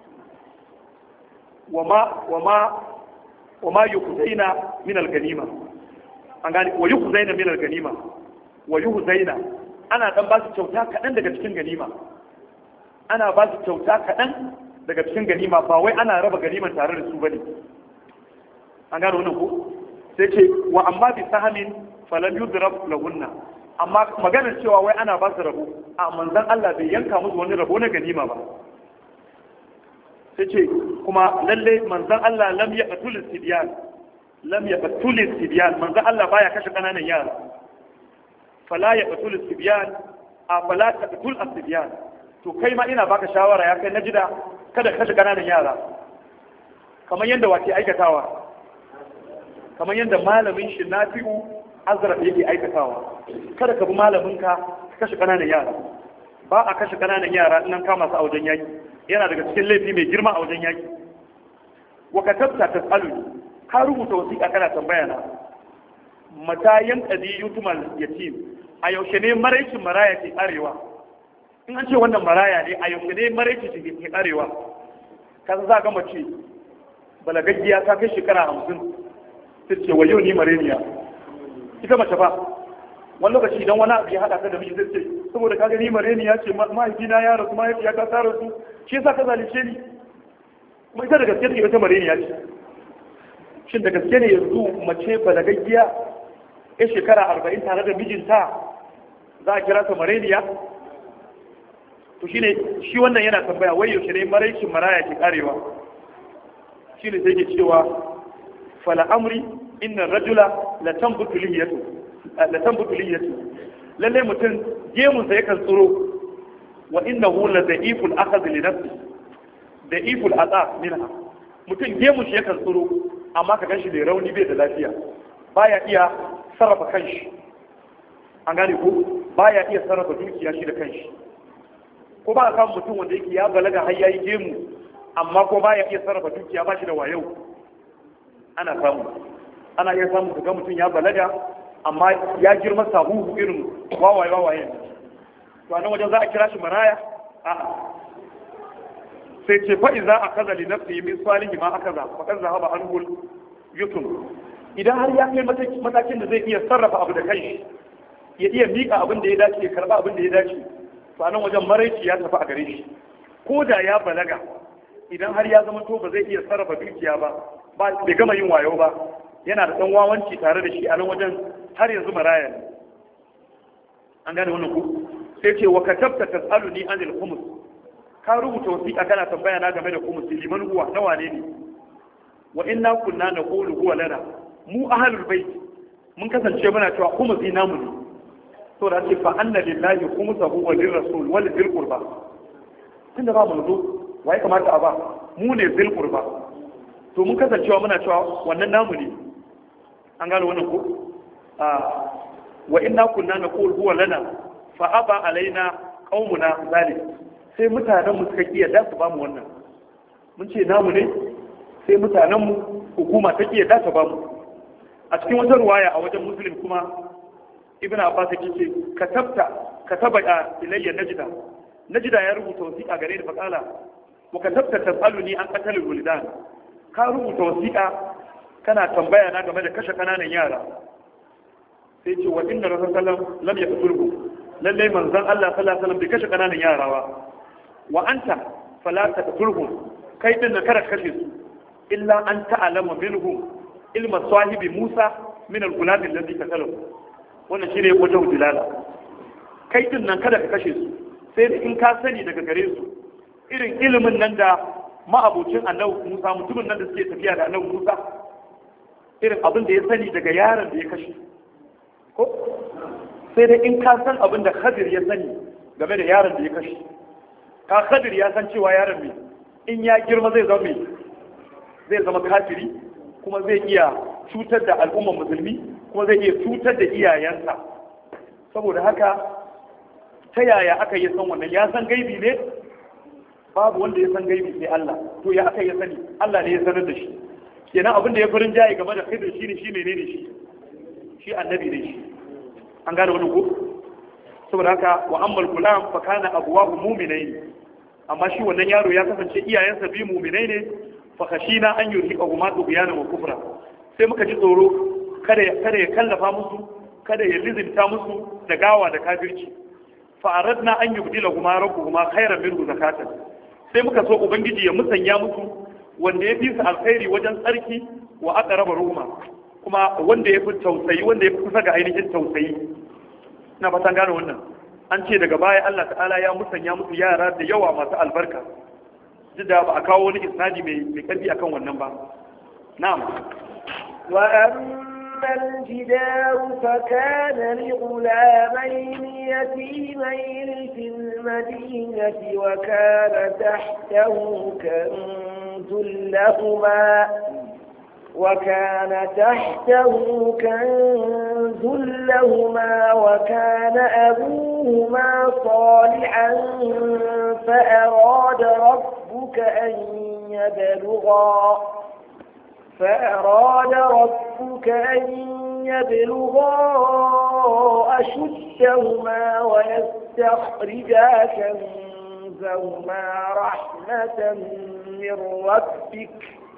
wa ma yukhzaina min al-ganima, an gani wa yukhzaina min al-ganima, wa yukhzaina ana dan ba su kyauta kadan daga cikin ganima, ana ba su kyauta kadan daga cikin ganima, ba wai ana raba ganiman tare da su bane. An gano wannan ko sai ce wa amma bi sahamin falam yudrab lahunna, amma maganar cewa wai ana ba su rabo a manzon Allah bai yanka musu wani rabo na ganima ba. Sai ce kuma lalle manzon Allah lam yaqtul sibyan, manzon Allah baya kashe kananan yara. Fala yaqtul sibyan a fala taqtul as-sibyan, to kai ma ina baka shawara ya kai najida kada kashe kananan yara, kamar yadda wace aikatawa, kamar yadda malamin shi Nafi'u Azraq yake aikatawa. Kada ka bi malaminka ka kashe kananan yara, ba a kashe kananan yara in an kama su a wajen yaki, yana daga cikin laifi mai girma a wajen yaki. Wa katabta tasaluni, ka rubuta wasiƙa kana tambaya na mata yanqadi yutumal yatim, a yaushe ne maraicin maraya ke arewa? In an ce wannan maraya ne, a yaushe ne maraicin ke arewa? Ka za ga mace balagaggiya ta kai shekara 50 sai ce wayo ni mareniya. Ita mace ba wani lokaci idan wani abu ya haɗa ka da miji zai ce saboda ka gani mareniya ce mahaifina ya rasu mahaifiya ta ta rasu shi yasa ka zalice ni. Kuma ita da gaske take ita mareniya ce. Shin da gaske ne yanzu mace balagaggiya ya shekara 40 tare da mijinta za a kira ta mareniya? To shine shi wannan yana tambaya wai yaushe ne maraicin maraya ke karewa? Shine sai ke cewa fala amri inna rajula la tanbutu lihiyatu, lalle mutum gemun sa yakan tsoro, wa innahu la da'iful akhadh li nafsi da'iful ata minha, mutum gemun shi yakan tsoro amma ka ganshi da rauni bai da lafiya, baya iya sarrafa kanshi. An gane ko baya iya sarrafa dukiya shi da kanshi. Ko ba ka mutum wanda yake ya balaga har yayi gemu amma ko baya iya sarrafa dukiya, ba shi da wayo. Ana iya samu ga mutum ya balaga amma ya girma sahuhu irin wawaye. To anan wajen za a kira shi maraya? A'a. Sai ce fa iza akaza li nafsihi min salihi ma akaza fa kan zahaba anhul yutum. Idan har ya kai matakin da zai iya sarrafa abu da kanshi, ya iya mika abin da ya dace, ya karba abin da ya dace, to anan wajen maraici ya tafi a gare shi. Ko da ya balaga, idan har ya zama to ba zai iya sarrafa dukiya ba, bai gama yin wayo ba, yana da ɗan wawanci tare da shi a nan wajen, har yanzu maraya ne. An gane wannan ku? Sai ce wa katabta tasaluni anil khumus, ka rubuta wasiƙa kana tambaya na game da khumus, liman huwa, na wane ne? Wa inna kunna naqulu huwa lana, mu ahlul bait mun kasance muna cewa khumusi namu ne. To da ce fa anna lillahi khumusahu wa lirrasul wa lidhil qurba, tunda ba mu zo wai kamata a ba, mu ne dhil qurba, to mun kasancewa muna cewa wannan namu ne. An gano wannan ko wa inna kunna naqul huwa lana fa aba alaina qaumuna zalik, sai mutanen mu suka kiyada su ba mu wannan. Mun ce namu ne, sai mutanen mu hukuma ta kiyada ta ba mu. A cikin wata ruwaya a wajen Muslim kuma Ibn Abbas yake ce kataba ilayya najda ya rubuta wasiƙa gare ni fa kala wa katabta tasaluni an qatalul wuldan, ka rubuta wasiƙa kana tambaya na game da kashe kananan yara. Sai ce wa inna rasulullahi lam yaqtulhu, lalle manzon Allah sallallahu alaihi wasallam bai kashe kananan yara ba. Wa anta fala taqtulhu, kai din na kada kashe su, illa an ta'lama minhum ilma sahibi Musa min al-gulam alladhi qatalahu. Wannan shine wajen dilala. kai din nan kada ka kashe su sai da in ka sani daga gare su irin ilimin nan da ma'abocin annabi Musa mutumin nan da suke tafiya da annabi Musa irin abin da ya sani daga yaron da ya kashe ko sai da in ka san abin da Khadir ya sani game da yaron da ya kashe ka Khadir ya san cewa yaron mai in ya girma zai zama kafiri kuma zai iya cutar da al'ummar musulmi kuma zai iya cutar da iyayensa saboda haka ta yaya aka yi san wannan ya san gaibi ne babu wanda ya san gaibi sai Allah to ya aka yi sani Allah ne ya sanar da shi kenan abin da ya farin jaye game da Khidir shi menene shi annabi ne shi an gane wani ko saboda haka wa ammal gulam fa kana abuwahu mu'minain amma shi wannan yaro ya kasance iyayensa bi mu'minai ne fa khashina an yurhiqahuma tubyana wa kufra sai muka ji tsoro kada ya kallafa musu kada ya lizinta musu da gawa da kafirci fa aradna an yubdilahuma rabbuhuma khayran minhu zakatan sai muka so ubangiji ya musanya musu wanda ya fi su alkhairi wajen tsarki wa aqraba ruhuma kuma wanda ya fi tausayi wanda ya fi kusa ga ainihin tausayi ina fatan gane wannan an ce daga baya Allah ta'ala ya musanya musu yara da yawa masu albarka duk da ba a kawo wani isnadi mai karfi akan wannan ba na'am wa amma al-jidaru fa kana li ghulamayn yatimayn fil madinati wa kana tahtahu kanzun lahumā وكان تحته كنز لهما وكان أبوهما صالحا فأراد ربك أن يبلغا أشدهما ويستخرجا كنزهما رحمة من ربك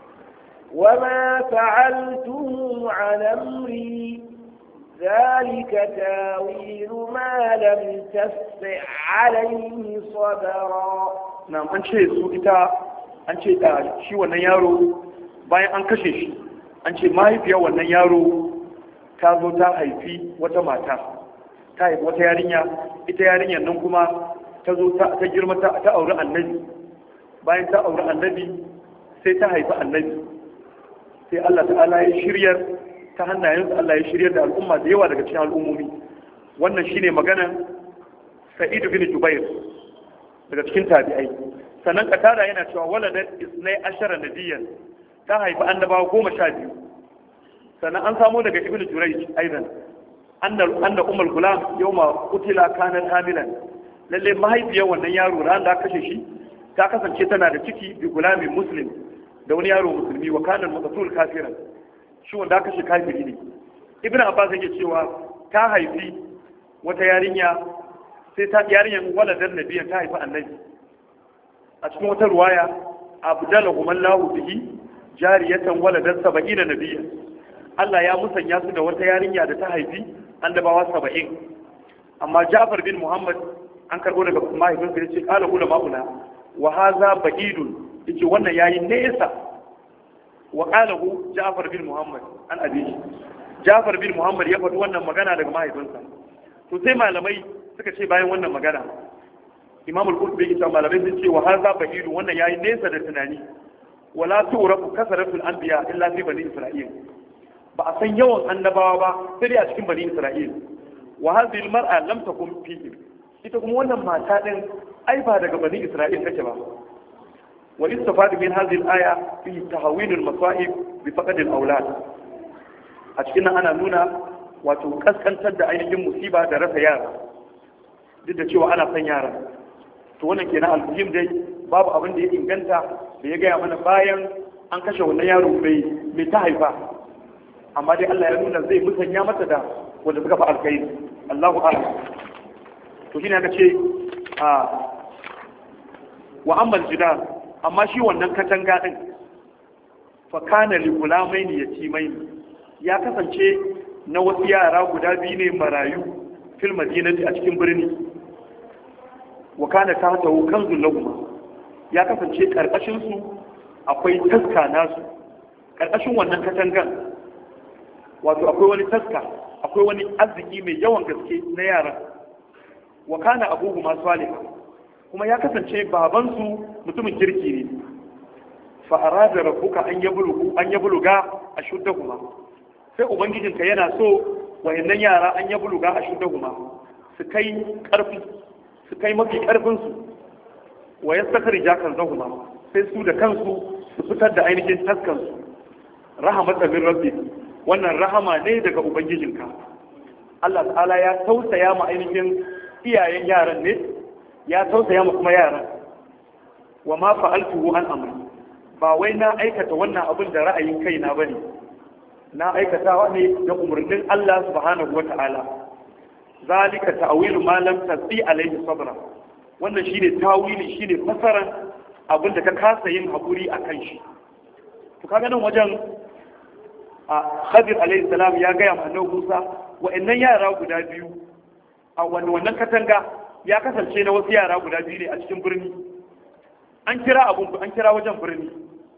وما فعلته عن أمري ذلك تاويل ما لم تستطع عليه صبرا نعم an ce su ita an ce da shi wannan yaro bayan an kashe shi an ce mahaifiyar wannan yaro ta zo ta haifi wata mata ta haifi wata yarinya ita yarinyar nan kuma ta zo ta girma ta auri annabi bayan ta auri annabi sai ta haifi annabi sai Allah ta'ala ya shiryar ta hannayensa Allah ya shiryar da al'umma da yawa daga cikin al'ummomi wannan shine maganan Sa'id bin Jubair daga cikin tabi'ai sannan Qatada yana cewa waladat 12 nabiyyan ta haifi annabawa 12 sannan an samu daga Ibn Jurayj aidan anna ummul gulam yawma qutila kanat hamilan lalle mahaifiyar wannan yaro ran da kashe shi ta kasance tana da ciki bi gulamin muslim da wani yaro musulmi wa kanan maqtul kafiran shi wanda aka shi kafiri ne ibnu abbas yake cewa ta haifi wata yarinya sai ta yarinyan waladan nabiyyan ta haifi annabi a cikin wata ruwaya abdalahu mallahu bihi jariyatan waladan 70 nabiyyan Allah ya musanya su da wata yarinya da ta haifi annabawa 70 amma Ja'far bin Muhammad an karbo daga mahaifinsa yace qala ulama'una wa hadha ba'idun yake wannan yayi nesa wa qalahu Ja'far bin Muhammad an abi Ja'far bin Muhammad ya faɗi wannan magana daga mahaifinsa to sai malamai suka ce bayan wannan magana Imam al-Qurtubi ya ce malamai sun ce wa hadha bahidu wannan yayi nesa da tunani wala tu'rafu kasratul anbiya illa fi bani Isra'il ba a san yawan annabawa ba sai a cikin bani Isra'il wa hadhihi al-mar'a lam takun fihi ita kuma wannan mata din ai ba daga bani Isra'il take ba والاستفاد من هذه الآية في تهوين المصائب بفقد الأولاد أشكنا أنا نونا وتكسكن تد أينهم مصيبة درس يارا ضد شو أنا سنيارا تونا كنا المهم دي باب أبن دي إنجنتا بيجي أمانة باين أنكشه ونيارو بي تهيفا أما دي الله ينونا زي مسنيا متدا ولا تكفى الكيد الله أعلم تجينا كشيء وأما الجدار amma shi wannan katanga din fa kana li gulamaini yatimaini ya kasance na wasu yara guda biyu ne marayu fil madinati a cikin birni wa kana tahtahu kanzul lahum ya kasance karkashin su akwai taska nasu karkashin wannan katangan wato akwai wani taska akwai wani arziki mai yawan gaske na yara wa kana abuhuma salih kuma ya kasance babansu mutumin kirki ne fa arada rabbuka an yabluga ashuddahuma sai ubangijinka yana so wayannan yara an yabluga ashuddahuma su kai karfi su kai mafi karfin su wa yastakhrija kanzahuma sai su da kansu su fitar da ainihin taskan su rahmatan min rabbi wannan rahama ne daga ubangijinka Allah ta'ala ya tausaya ma ainihin iyayen yaran ne ya tausaya ma kuma yaran wa ma fa'altuhu an amri ba wai na aikata wannan abin da ra'ayin kaina bane na aikatawa ne da umarnin Allah subhanahu wata'ala zalika ta'wilu ma lam tasbi alayhi sabra wannan shine tawili shine fasaran abin da ka kasa yin hakuri akan shi to kaga nan wajen a Khadir alayhi salam ya ga annabi Musa wa'annan yara guda biyu a wannan katanga ya kasance na wasu yara guda biyu ne a cikin birni an kira wajen birni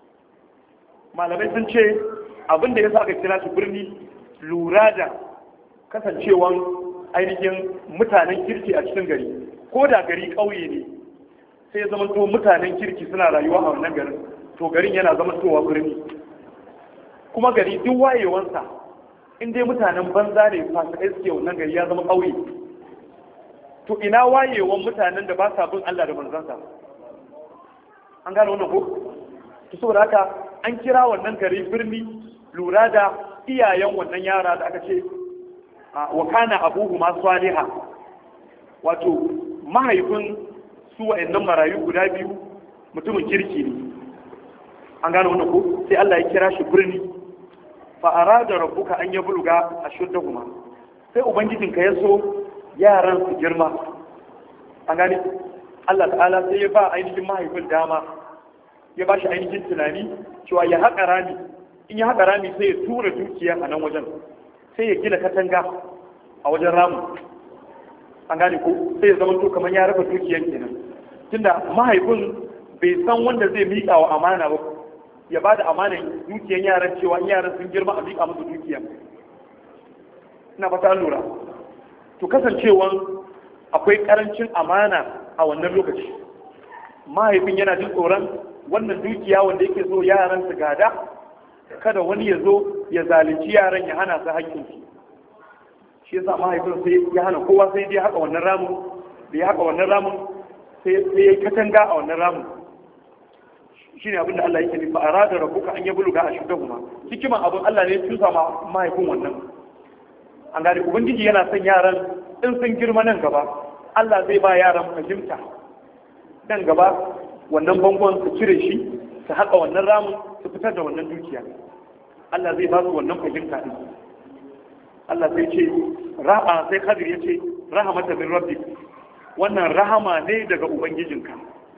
malamai sun ce abin da ya sa aka kira shi birni lura da kasancewan ainihin mutanen kirki a cikin gari ko da gari ƙauye ne sai ya zama to mutanen kirki suna rayuwa a wannan garin to garin yana zama towa birni kuma gari duk wayewansa in dai mutanen banza ne fasikai suke wannan gari ya zama ƙauye to ina wayewan mutanen da ba sa bin Allah da manzansa an gane wannan ko to saboda haka an kira wannan gari birni lura da iyayen wannan yara da aka ce wa kana abuhuma salihah wato mahaifin su wa'annan marayu guda biyu mutumin kirki ne an gane wannan ko sai Allah ya kira shi birni fa arada rabbuka an yabluga ashuddahuma sai ubangijinka ya so yaran su girma an gane Allah ta'ala sai ya ba ainihin mahaifin dama ya ba shi ainihin tunani cewa ya haƙa rami in ya haƙa rami sai ya tura dukiya a nan wajen sai ya gina katanga a wajen ramu an gane ko sai ya zama to kamar ya rufe dukiyar kenan tunda mahaifin bai san wanda zai miƙa wa amana ba ya ba da amanan dukiyar yaran cewa in yaran sun girma a miƙa musu dukiya ina fata lura to kasancewan akwai karancin amana a wannan lokaci mahaifin yana jin tsoron wannan dukiya wanda yake so yaran su gada kada wani ya zo ya zalunci yaran ya hana su haƙƙinsu shi yasa mahaifin sai ya hana kowa sai dai haka wannan ramin da ya haka wannan ramin sai ya katanga a wannan ramin shine abin da Allah yake nufi fa arada rabbuka an yabluga ashuddahuma hikiman abin Allah ne ya tusa ma mahaifin wannan an gane ubangiji yana son yaran in sun girma nan gaba Allah zai ba yaran fahimta nan gaba wannan bangon su cire shi su haƙa wannan ramin su fitar da wannan dukiya Allah zai ba su wannan fahimta din Allah sai ce sai Khadir ya ce rahmatan min rabbik wannan rahama ne daga ubangijinka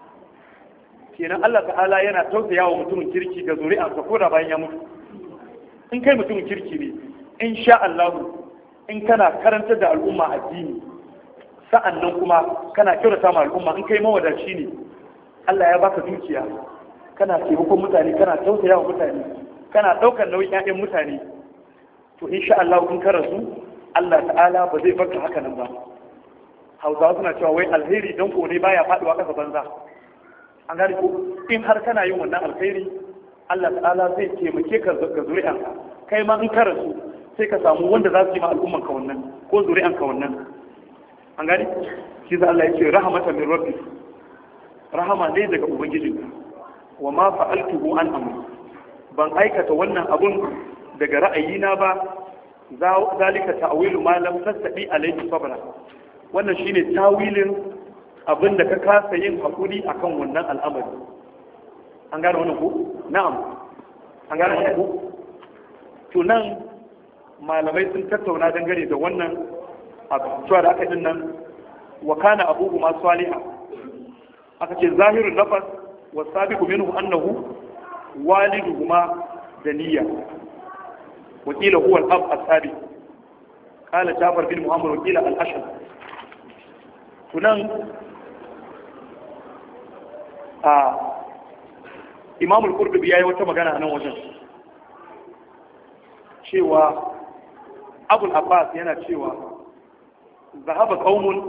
kenan Allah ta'ala yana tausaya wa mutumin kirki ga zuri'arsa ko da bayan ya mutu in kai mutumin kirki ne insha Allah in kana karantar da al'umma addini sa'annan kuma kana kyautata ma al'umma in kai mawadaci ne Allah ya baka dukiya kana taimakon mutane kana tausaya wa mutane kana daukar nauyin ƴaƴan mutane to insha Allah in ka rasu Allah ta'ala ba zai barka haka nan ba Hausawa suna cewa wai alheri dan ko ne baya faduwa kasa banza an gane ko in har kana yin wannan alheri Allah ta'ala zai taimake ka ga zuri'anka kai ma in ka rasu sai ka samu wanda za su yi ma al'umman ka wannan ko zuri'an ka wannan an gane shi za Allah ya ce rahmatan min rabbi rahama ne daga ubangijinka wa ma fa'altuhu an amri ban aikata wannan abun daga ra'ayina ba zalika ta'wilu ma lam tastati alayhi sabra wannan shine tawilin abin da ka kasa yin hakuri akan wannan al'amari an gane wannan ko na'am an gane wannan ko to nan malamai sun tattauna dangane da wannan abu cewa da aka din nan wa kana abuhu ma salihah aka ce zahirul lafaz wa sabiqu minhu annahu waliduhuma daniya wa qila huwa al-ab as-sabiq qala Jafar bin Muhammad wa qila al-ashhad tunan Imam al-Qurtubi yayi wata magana a nan wajen cewa Abu al-Abbas yana cewa zahaba qaumun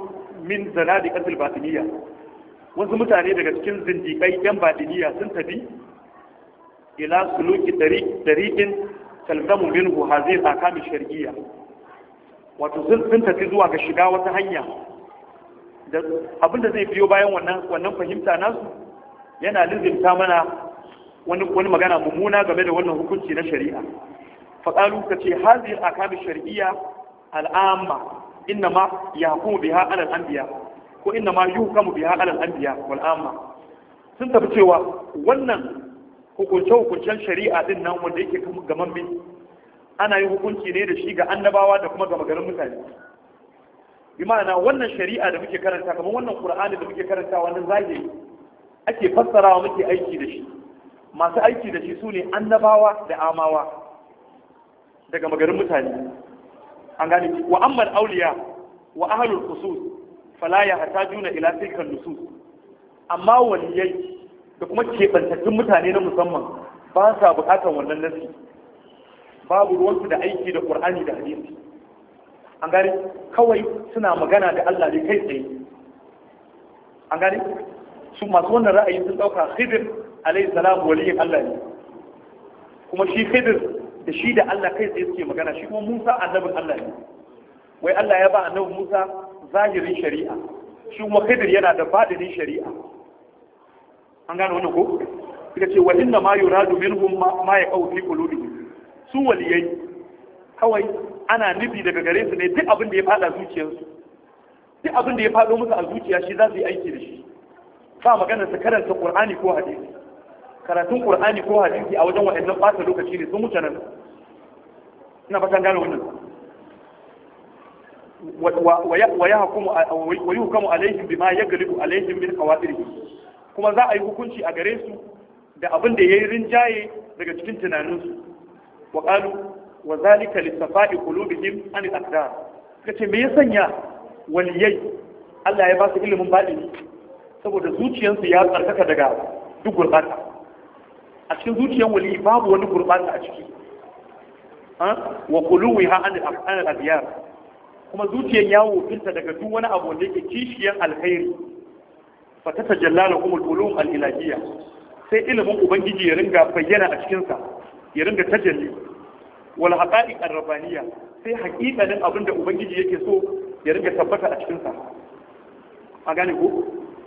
min zanadiqatil batiniyya, wasu mutane daga cikin zindiƙai yan batiniyya sun tafi ila suluki tariqin talzamu minhu hadhihi al-ahkam ash-shar'iyya, wato sun tafi zuwa ga shiga wata hanya da abinda zai biyo bayan wannan fahimta nasu yana lizimta mana wani magana mummuna game da wannan hukunci na shari'a. faƙalu ka ce hazir a kamin shari'iyya al'amma inna ma ya hukumu biha alal anbiya ko inna ma yuhkamu biha alal anbiya wal amma. Sun tafi cewa wannan hukuncen shari'a din nan wanda yake gaman bin ana yin hukunci ne da shi ga annabawa da kuma gama garin mutane. Bi ma'ana wannan shari'a da muke karanta kamar wannan qur'ani da muke karanta wannan zahiri ake fassarawa muke aiki da shi. Masu aiki da shi sune annabawa da amawa daga magarin mutane. An gane wa ammal auliya wa ahlul khusus fala yahtajuna ila tilka nusus. Amma waliyai da kuma kebantattun mutane na musamman ba sa bukatar wannan nasi, babu ruwansu da aiki da qur'ani da hadisi. An gane kawai suna magana da Allah ne kai tsaye. An gane su masu wannan ra'ayi sun dauka Khidir alayhi salam waliyin Allah ne, kuma shi Khidir da shi da Allah kai tsaye suke magana, shi kuma Musa annabin Allah ne. Wai Allah ya ba annabi Musa zahirin shari'a, shi kuma Khidir yana da fadinin shari'a. An gane wannan ko? Suka ce wa inna ma yuradu minhum ma yaqau fi qulubihim. Su waliyai kawai ana nufi daga gare su ne duk abin da ya fada zuciyarsu, duk abin da ya fado musu a zuciya shi za su yi aiki da shi. Ba magana su karanta Qur'ani ko hadisi. Karatun Qur'ani ko hadisi a wajen waɗannan ɓata lokaci ne sun wuce nan. Ina fatan gane wannan. Wa yuhkamu alaihim bima yaglibu alaihim min qawatirihim. Kuma za a yi hukunci a gare su da abin da yayi rinjaye daga cikin tunaninsu. Wa qalu wa zalika lisafa'i qulubihim an al-aqdar. Kace me ya sanya waliyai Allah ya ba su ilimin baɗini saboda zuciyarsu ya tsarkaka daga duk gurbata. A cikin zuciyar wali babu wani gurbata a ciki. Wa quluwiha an al-adiyar. Kuma zuciyar ya wofinta daga duk wani abu wanda yake kishiyar alkhairi. Fa tatajalla lahum al-ulum al-ilahiyya. Sai ilimin ubangiji ya ringa bayyana a cikin sa, ya ringa tajalli. Wal haqa'iq ar-rabbaniyya. Sai haƙiƙanin abin da ubangiji yake so ya ringa tabbata a cikin sa. A gane ko?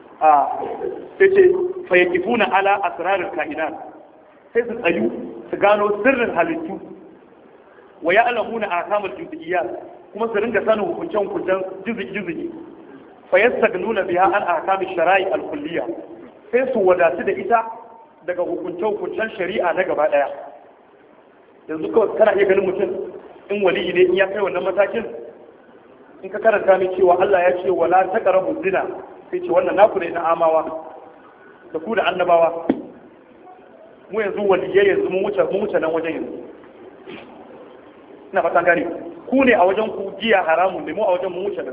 Sai ce fa yakifuna ala asrarul kainat. Sai su tsayu su gano sirrin halittu. Wa ya'lamuna ahkamul juz'iyyat, kuma su ringa sanin hukuncen juz'i fa yastagnuna biha an ahkamish shara'i al-kulliyya. Sai su wadatu da ita daga hukuncen shari'a na gaba daya. Yanzu kawai kana iya ganin mutum in waliyi ne in ya kai wannan matakin, in ka karanta mai cewa Allah ya ce wala taqrabu zina, sai ce wannan naku ne na amawa da ku da annabawa. Mu yanzu waliyai yanzu mun wuce nan wajen yanzu. Ina fatan gani ku ne a wajen ku giya haramun ne, mu a wajen mun wuce nan.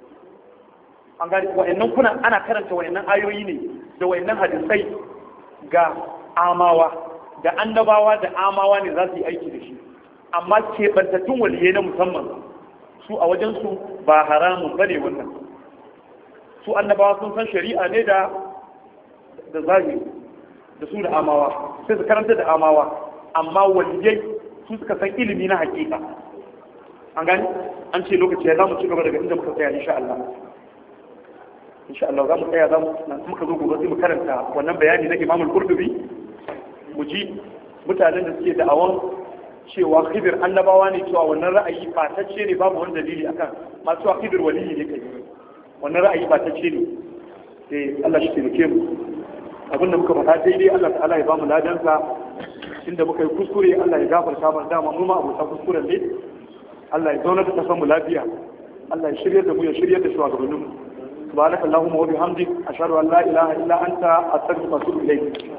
An gani wa'annan kuna ana karanta wa'annan ayoyi ne da wa'annan hadisai ga amawa da annabawa da amawa ne za su yi aiki da shi, amma keɓantattun waliyai na musamman su a wajen su ba haramun bane wannan. Su annabawa sun san shari'a ne da zahiri da su da amawa, sai su karanta da amawa, amma waliyai su suka san ilimi na hakika. An gani an ce lokaci ya zamu ci gaba daga inda muka tsaya insha Allah. Insha Allah za mu tsaya muka zo gobe sai mu karanta wannan bayani na Imam al-Qurtubi, mu ji mutanen da suke da'awan cewa Khidir annabawa ne, cewa wannan ra'ayi fatacce ne, babu wani dalili akan masu cewa Khidir waliyi ne kai. Wannan ra'ayi fatacce ne. Sai Allah shi taimake mu. Abin da muka faɗa daidai Allah ta'ala ya bamu ladansa, inda muka yi kuskure Allah ya gafarta mana, dama mu ma abota kuskuren ne. Allah ya zauna da kasan mu lafiya, Allah ya shirya da mu ya shirya da shugabannin mu. Subhanaka Allahumma wa bihamdik ashhadu an la ilaha illa anta astaghfiruka wa atubu ilayk.